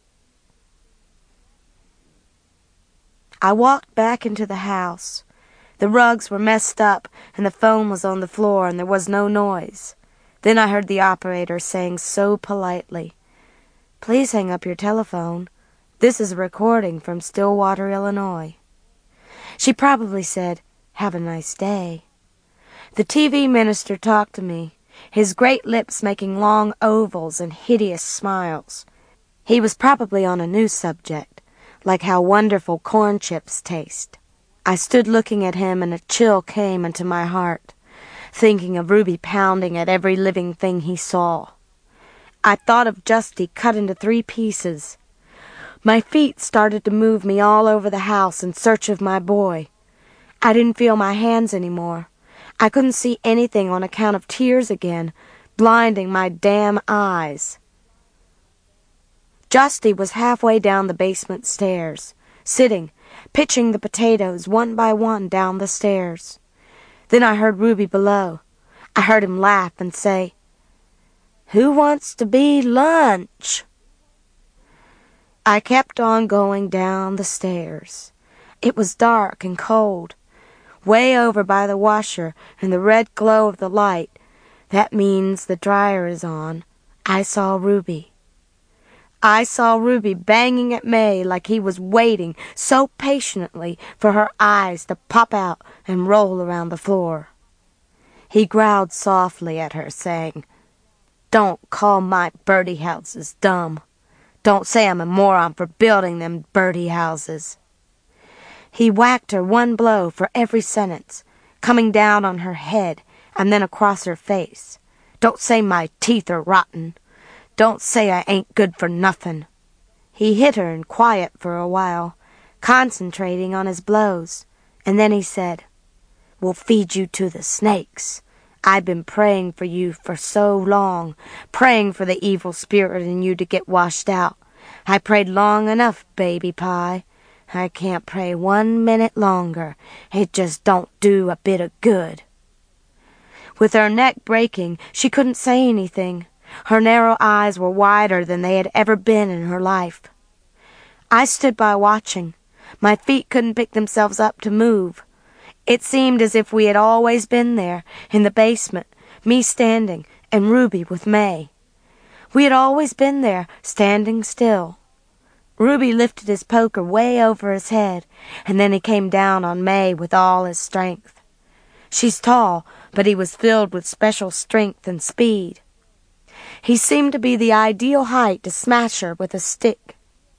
I walked back into the house. The rugs were messed up, and the phone was on the floor, and there was no noise. Then I heard the operator saying so politely, "Please hang up your telephone. This is a recording from Stillwater, Illinois." She probably said, "Have a nice day." The T V minister talked to me, his great lips making long ovals and hideous smiles. He was probably on a new subject, like how wonderful corn chips taste. I stood looking at him, and a chill came into my heart, thinking of Ruby pounding at every living thing he saw. I thought of Justy cut into three pieces. My feet started to move me all over the house in search of my boy. I didn't feel my hands anymore. I couldn't see anything on account of tears again, blinding my damn eyes. Justy was halfway down the basement stairs, sitting, pitching the potatoes one by one down the stairs. Then I heard Ruby below. I heard him laugh and say, "Who wants to be lunch?" I kept on going down the stairs. It was dark and cold. Way over by the washer, in the red glow of the light, that means the dryer is on, I saw Ruby. I saw Ruby banging at May like he was waiting so patiently for her eyes to pop out and roll around the floor. He growled softly at her, saying, "Don't call my birdie houses dumb. Don't say I'm a moron for building them birdie houses." He whacked her one blow for every sentence, coming down on her head and then across her face. "Don't say my teeth are rotten. Don't say I ain't good for nothing." He hit her in quiet for a while, concentrating on his blows, and then he said, "We'll feed you to the snakes. I've been praying for you for so long, praying for the evil spirit in you to get washed out. I prayed long enough, baby pie. I can't pray one minute longer. It just don't do a bit of good." With her neck breaking, she couldn't say anything. Her narrow eyes were wider than they had ever been in her life. I stood by watching. My feet couldn't pick themselves up to move. It seemed as if we had always been there, in the basement, me standing, and Ruby with May. We had always been there, standing still. Ruby lifted his poker way over his head, and then he came down on May with all his strength. She's tall, but he was filled with special strength and speed. He seemed to be the ideal height to smash her with a stick.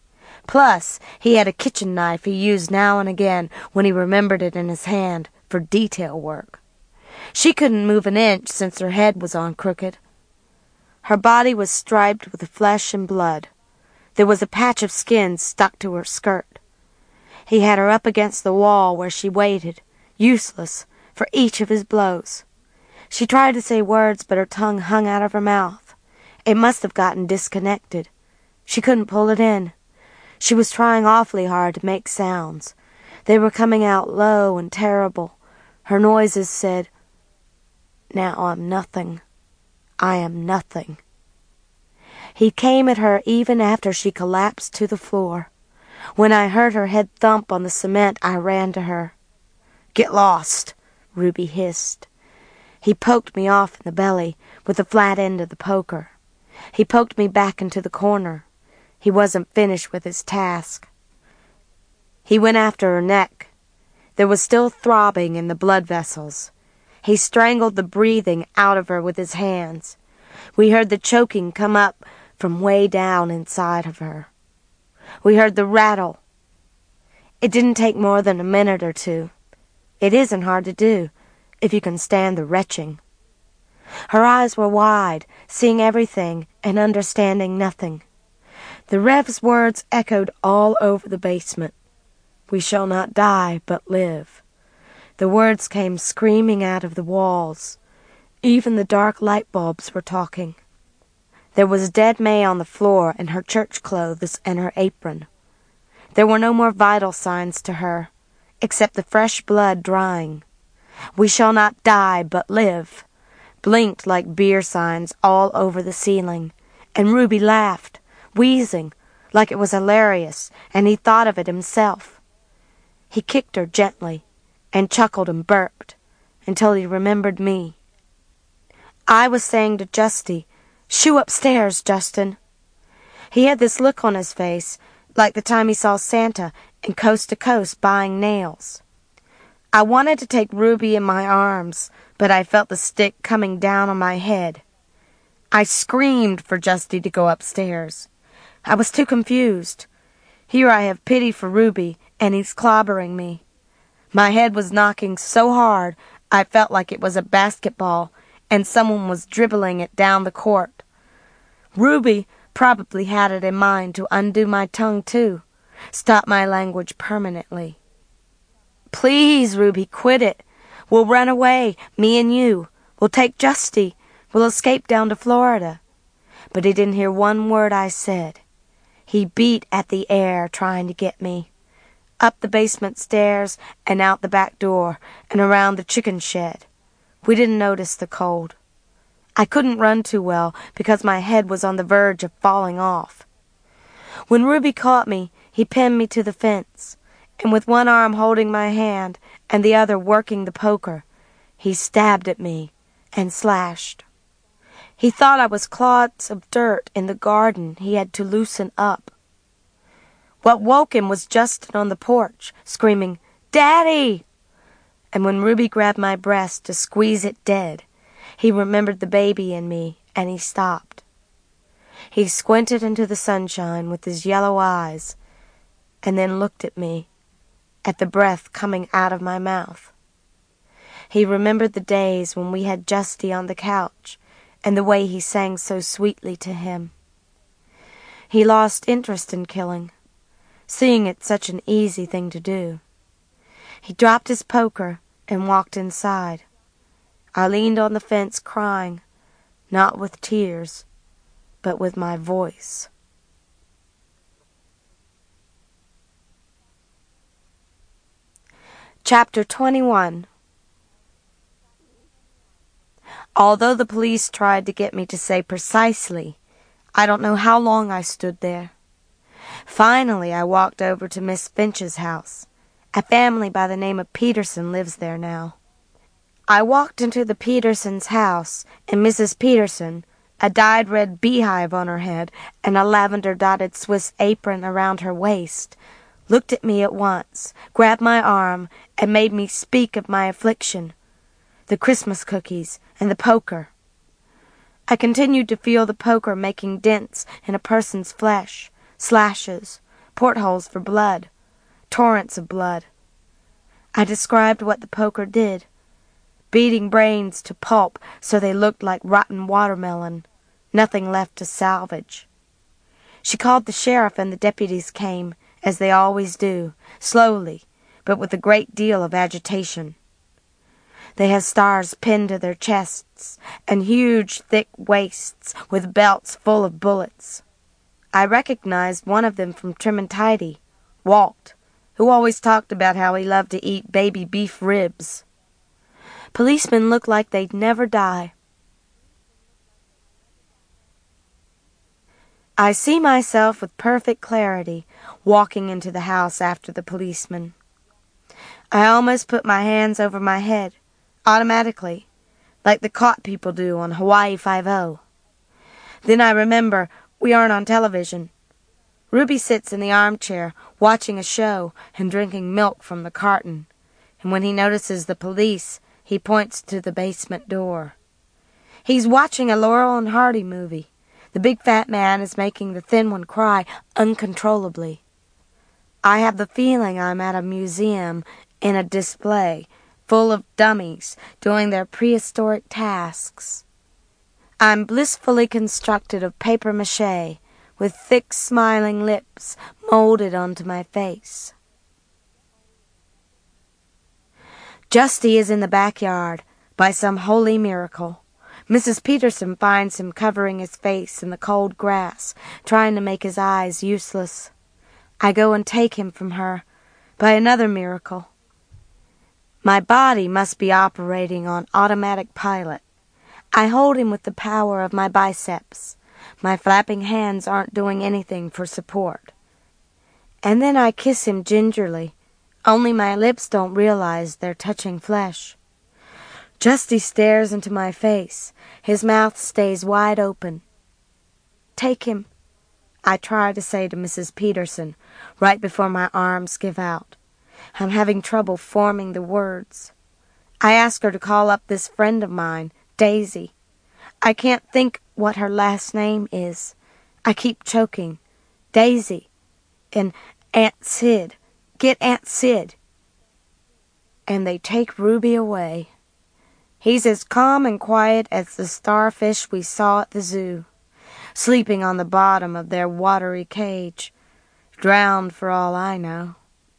Plus, he had a kitchen knife he used now and again when he remembered it in his hand for detail work. She couldn't move an inch since her head was on crooked. Her body was striped with flesh and blood. There was a patch of skin stuck to her skirt. He had her up against the wall where she waited, useless, for each of his blows. She tried to say words, but her tongue hung out of her mouth. It must have gotten disconnected. She couldn't pull it in. She was trying awfully hard to make sounds. They were coming out low and terrible. Her noises said, "Now I'm nothing. I am nothing." He came at her even after she collapsed to the floor. When I heard her head thump on the cement, I ran to her. "Get lost," Ruby hissed. He poked me off in the belly with the flat end of the poker. He poked me back into the corner. He wasn't finished with his task. He went after her neck. There was still throbbing in the blood vessels. He strangled the breathing out of her with his hands. We heard the choking come up from way down inside of her. We heard the rattle. It didn't take more than a minute or two. It isn't hard to do, if you can stand the retching. Her eyes were wide, seeing everything and understanding nothing. The Rev's words echoed all over the basement. "We shall not die, but live." The words came screaming out of the walls. Even the dark light bulbs were talking. There was dead May on the floor in her church clothes and her apron. There were no more vital signs to her, except the fresh blood drying. "We shall not die, but live," blinked like beer signs all over the ceiling, and Ruby laughed, wheezing, like it was hilarious, and he thought of it himself. He kicked her gently, and chuckled and burped, until he remembered me. I was saying to Justy, "Shoo upstairs, Justin." He had this look on his face, like the time he saw Santa in Coast to Coast buying nails. I wanted to take Ruby in my arms, but I felt the stick coming down on my head. I screamed for Justy to go upstairs. I was too confused. Here I have pity for Ruby, and he's clobbering me. My head was knocking so hard I felt like it was a basketball, and someone was dribbling it down the court. Ruby probably had it in mind to undo my tongue too, stop my language permanently. "Please, Ruby, quit it. We'll run away, me and you. We'll take Justy. We'll escape down to Florida." But he didn't hear one word I said. He beat at the air trying to get me. Up the basement stairs and out the back door and around the chicken shed. We didn't notice the cold. I couldn't run too well because my head was on the verge of falling off. When Ruby caught me, he pinned me to the fence, and with one arm holding my hand and the other working the poker, he stabbed at me and slashed. He thought I was clods of dirt in the garden he had to loosen up. What woke him was Justin on the porch, screaming, "Daddy!" And when Ruby grabbed my breast to squeeze it dead, he remembered the baby in me, and he stopped. He squinted into the sunshine with his yellow eyes, and then looked at me, at the breath coming out of my mouth. He remembered the days when we had Justy on the couch, and the way he sang so sweetly to him. He lost interest in killing, seeing it such an easy thing to do. He dropped his poker and walked inside. I leaned on the fence crying, not with tears, but with my voice. Chapter twenty-one. Although the police tried to get me to say precisely, I don't know how long I stood there. Finally, I walked over to Miss Finch's house. A family by the name of Peterson lives there now. I walked into the Petersons' house, and Missus Peterson, a dyed red beehive on her head and a lavender-dotted Swiss apron around her waist, looked at me at once, grabbed my arm, and made me speak of my affliction, the Christmas cookies, and the poker. I continued to feel the poker making dents in a person's flesh, slashes, portholes for blood, torrents of blood. I described what the poker did, beating brains to pulp so they looked like rotten watermelon, nothing left to salvage. She called the sheriff, and the deputies came, as they always do, slowly, but with a great deal of agitation. They have stars pinned to their chests, and huge, thick waists with belts full of bullets. I recognized one of them from Trim and Tidy, Walt, who always talked about how he loved to eat baby beef ribs. Policemen looked like they'd never die. I see myself with perfect clarity walking into the house after the policeman. I almost put my hands over my head, automatically, like the caught people do on Hawaii Five-O. Then I remember we aren't on television. Ruby sits in the armchair watching a show and drinking milk from the carton, and when he notices the police, he points to the basement door. He's watching a Laurel and Hardy movie. The big fat man is making the thin one cry uncontrollably. I have the feeling I'm at a museum in a display full of dummies doing their prehistoric tasks. I'm blissfully constructed of papier-mâché with thick smiling lips molded onto my face. Justy is in the backyard by some holy miracle. Missus Peterson finds him covering his face in the cold grass, trying to make his eyes useless. I go and take him from her by another miracle. My body must be operating on automatic pilot. I hold him with the power of my biceps. My flapping hands aren't doing anything for support. And then I kiss him gingerly, only my lips don't realize they're touching flesh. Justy stares into my face. His mouth stays wide open. Take him, I try to say to Missus Peterson right before my arms give out. I'm having trouble forming the words. I ask her to call up this friend of mine, Daisy. I can't think what her last name is. I keep choking. Daisy and Aunt Sid. Get Aunt Sid. And they take Ruby away. He's as calm and quiet as the starfish we saw at the zoo, sleeping on the bottom of their watery cage, drowned for all I know.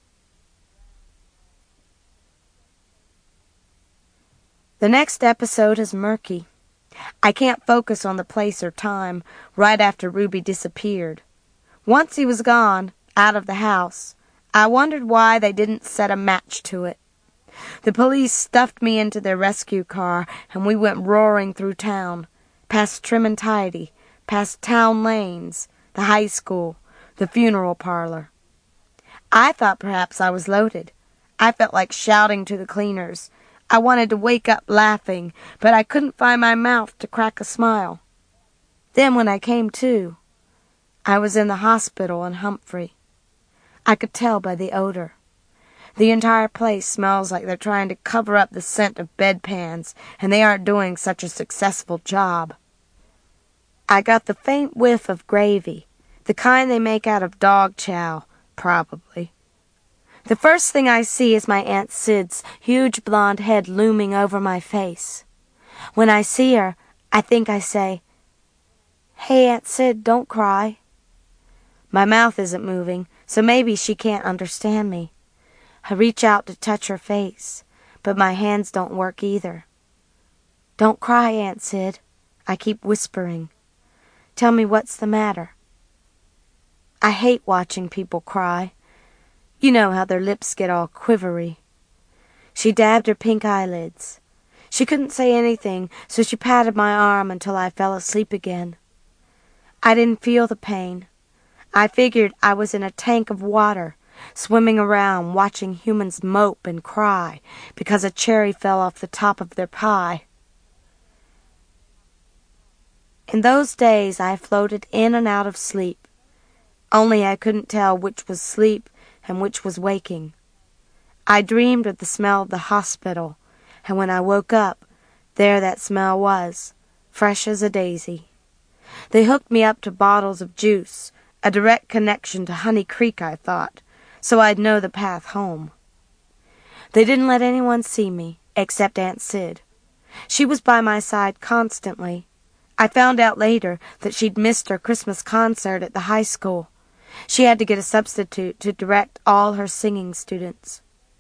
The next episode is murky. I can't focus on the place or time right after Ruby disappeared. Once he was gone, out of the house, I wondered why they didn't set a match to it. The police stuffed me into their rescue car, and we went roaring through town, past Trim and Tidy, past Town Lanes, the high school, the funeral parlor. I thought perhaps I was loaded. I felt like shouting to the cleaners. I wanted to wake up laughing, but I couldn't find my mouth to crack a smile. Then when I came to, I was in the hospital in Humphrey. I could tell by the odor. The entire place smells like they're trying to cover up the scent of bedpans, and they aren't doing such a successful job. I got the faint whiff of gravy, the kind they make out of dog chow, probably. The first thing I see is my Aunt Sid's huge blonde head looming over my face. When I see her, I think I say, "Hey, Aunt Sid, don't cry." My mouth isn't moving, so maybe she can't understand me. I reach out to touch her face, but my hands don't work either. "Don't cry, Aunt Sid," I keep whispering. "Tell me what's the matter." I hate watching people cry. You know how their lips get all quivery. She dabbed her pink eyelids. She couldn't say anything, so she patted my arm until I fell asleep again. I didn't feel the pain. I figured I was in a tank of water, swimming around watching humans mope and cry because a cherry fell off the top of their pie. In those days I floated in and out of sleep, only I couldn't tell which was sleep and which was waking. I dreamed of the smell of the hospital, and when I woke up, there that smell was, fresh as a daisy. They hooked me up to bottles of juice, a direct connection to Honey Creek, I thought, so I'd know the path home. They didn't let anyone see me, except Aunt Sid. She was by my side constantly. I found out later that she'd missed her Christmas concert at the high school. She had to get a substitute to direct all her singing students.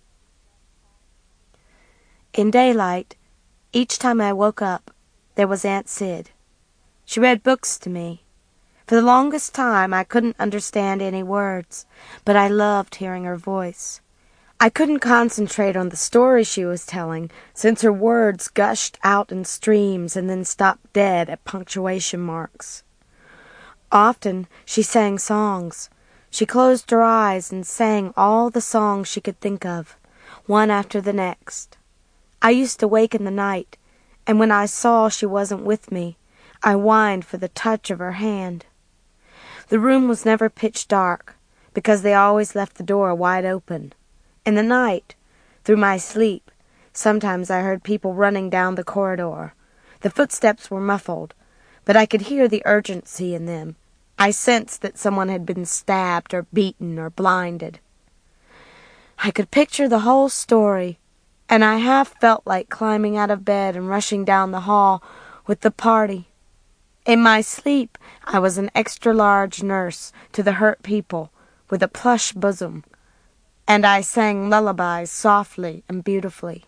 In daylight, each time I woke up, there was Aunt Sid. She read books to me. For the longest time I couldn't understand any words, but I loved hearing her voice. I couldn't concentrate on the story she was telling, since her words gushed out in streams and then stopped dead at punctuation marks. Often she sang songs. She closed her eyes and sang all the songs she could think of, one after the next. I used to wake in the night, and when I saw she wasn't with me, I whined for the touch of her hand. The room was never pitch dark, because they always left the door wide open. In the night, through my sleep, sometimes I heard people running down the corridor. The footsteps were muffled, but I could hear the urgency in them. I sensed that someone had been stabbed or beaten or blinded. I could picture the whole story, and I half felt like climbing out of bed and rushing down the hall with the party. In my sleep, I was an extra-large nurse to the hurt people with a plush bosom, and I sang lullabies softly and beautifully.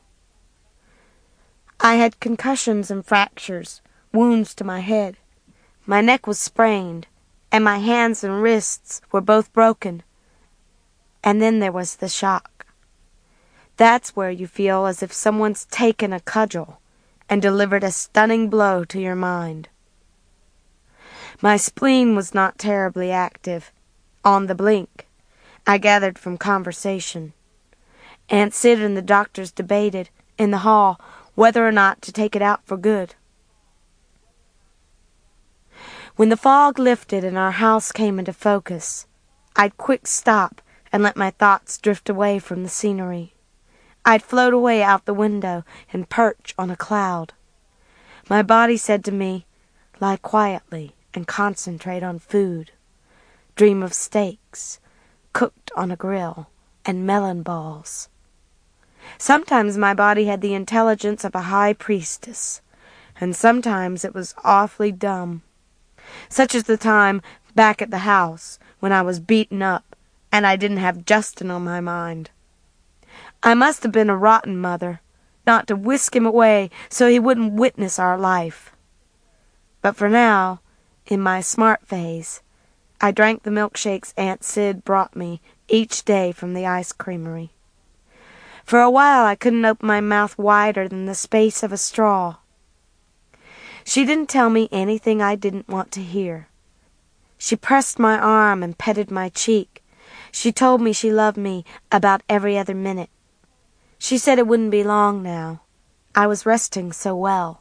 I had concussions and fractures, wounds to my head. My neck was sprained, and my hands and wrists were both broken. And then there was the shock. That's where you feel as if someone's taken a cudgel and delivered a stunning blow to your mind. My spleen was not terribly active. On the blink, I gathered from conversation. Aunt Sid and the doctors debated, in the hall, whether or not to take it out for good. When the fog lifted and our house came into focus, I'd quick stop and let my thoughts drift away from the scenery. I'd float away out the window and perch on a cloud. My body said to me, lie quietly and concentrate on food. Dream of steaks, cooked on a grill, and melon balls. Sometimes my body had the intelligence of a high priestess, and sometimes it was awfully dumb. Such as the time back at the house when I was beaten up and I didn't have Justin on my mind. I must have been a rotten mother, not to whisk him away so he wouldn't witness our life. But for now, in my smart phase, I drank the milkshakes Aunt Sid brought me each day from the ice creamery. For a while I couldn't open my mouth wider than the space of a straw. She didn't tell me anything I didn't want to hear. She pressed my arm and petted my cheek. She told me she loved me about every other minute. She said it wouldn't be long now. I was resting so well.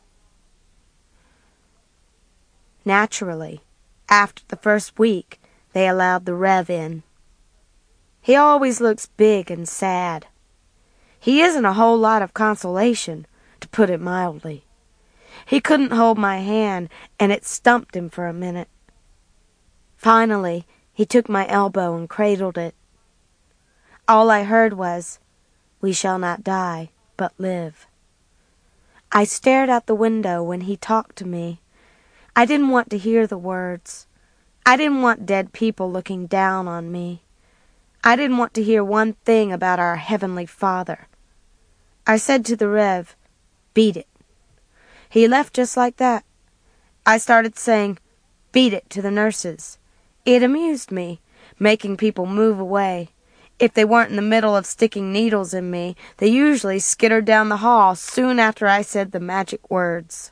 Naturally, after the first week, they allowed the Rev in. He always looks big and sad. He isn't a whole lot of consolation, to put it mildly. He couldn't hold my hand, and it stumped him for a minute. Finally, he took my elbow and cradled it. All I heard was, "We shall not die, but live." I stared out the window when he talked to me. I didn't want to hear the words. I didn't want dead people looking down on me. I didn't want to hear one thing about our Heavenly Father. I said to the Rev, "Beat it." He left just like that. I started saying, "Beat it" to the nurses. It amused me, making people move away. If they weren't in the middle of sticking needles in me, they usually skittered down the hall soon after I said the magic words.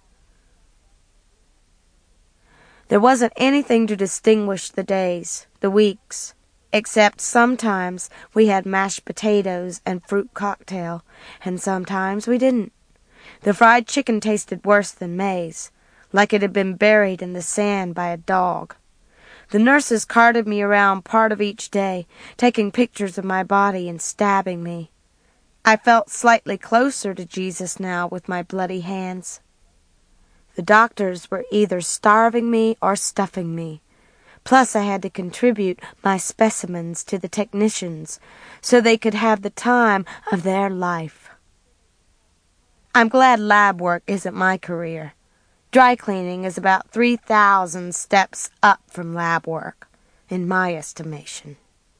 There wasn't anything to distinguish the days, the weeks, except sometimes we had mashed potatoes and fruit cocktail, and sometimes we didn't. The fried chicken tasted worse than maize, like it had been buried in the sand by a dog. The nurses carted me around part of each day, taking pictures of my body and stabbing me. I felt slightly closer to Jesus now with my bloody hands. The doctors were either starving me or stuffing me. Plus I had to contribute my specimens to the technicians so they could have the time of their life. I'm glad lab work isn't my career. Dry cleaning is about three thousand steps up from lab work, in my estimation.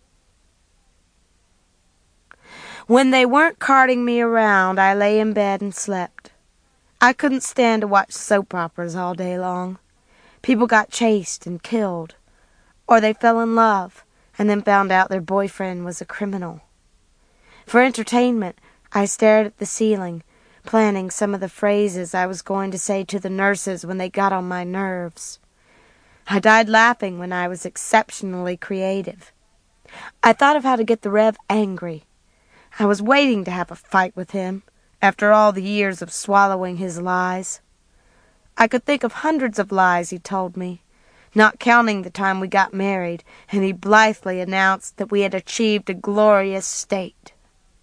When they weren't carting me around, I lay in bed and slept. I couldn't stand to watch soap operas all day long. People got chased and killed, or they fell in love and then found out their boyfriend was a criminal. For entertainment, I stared at the ceiling, planning some of the phrases I was going to say to the nurses when they got on my nerves. I died laughing when I was exceptionally creative. I thought of how to get the Rev angry. I was waiting to have a fight with him, after all the years of swallowing his lies. I could think of hundreds of lies he told me, not counting the time we got married, and he blithely announced that we had achieved a glorious state.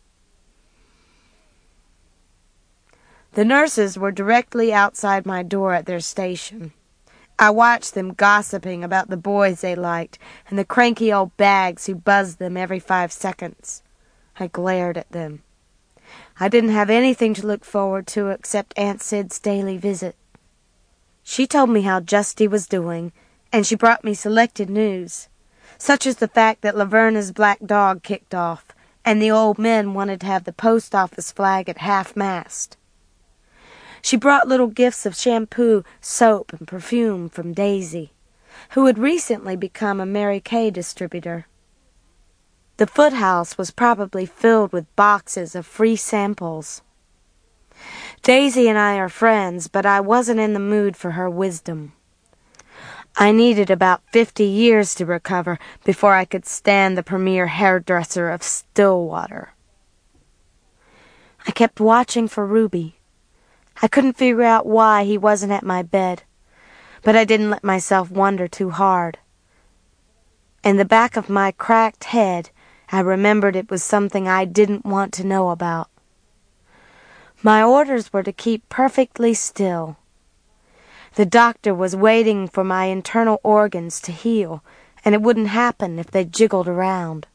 The nurses were directly outside my door at their station. I watched them gossiping about the boys they liked and the cranky old bags who buzzed them every five seconds. I glared at them. I didn't have anything to look forward to except Aunt Sid's daily visit. She told me how Justy was doing, and she brought me selected news, such as the fact that Laverna's black dog kicked off, and the old men wanted to have the post office flag at half-mast. She brought little gifts of shampoo, soap, and perfume from Daisy, who had recently become a Mary Kay distributor. The foothouse was probably filled with boxes of free samples. Daisy and I are friends, but I wasn't in the mood for her wisdom. I needed about fifty years to recover before I could stand the premier hairdresser of Stillwater. I kept watching for Ruby. I couldn't figure out why he wasn't at my bed, but I didn't let myself wonder too hard. In the back of my cracked head, I remembered it was something I didn't want to know about. My orders were to keep perfectly still. The doctor was waiting for my internal organs to heal, and it wouldn't happen if they jiggled around.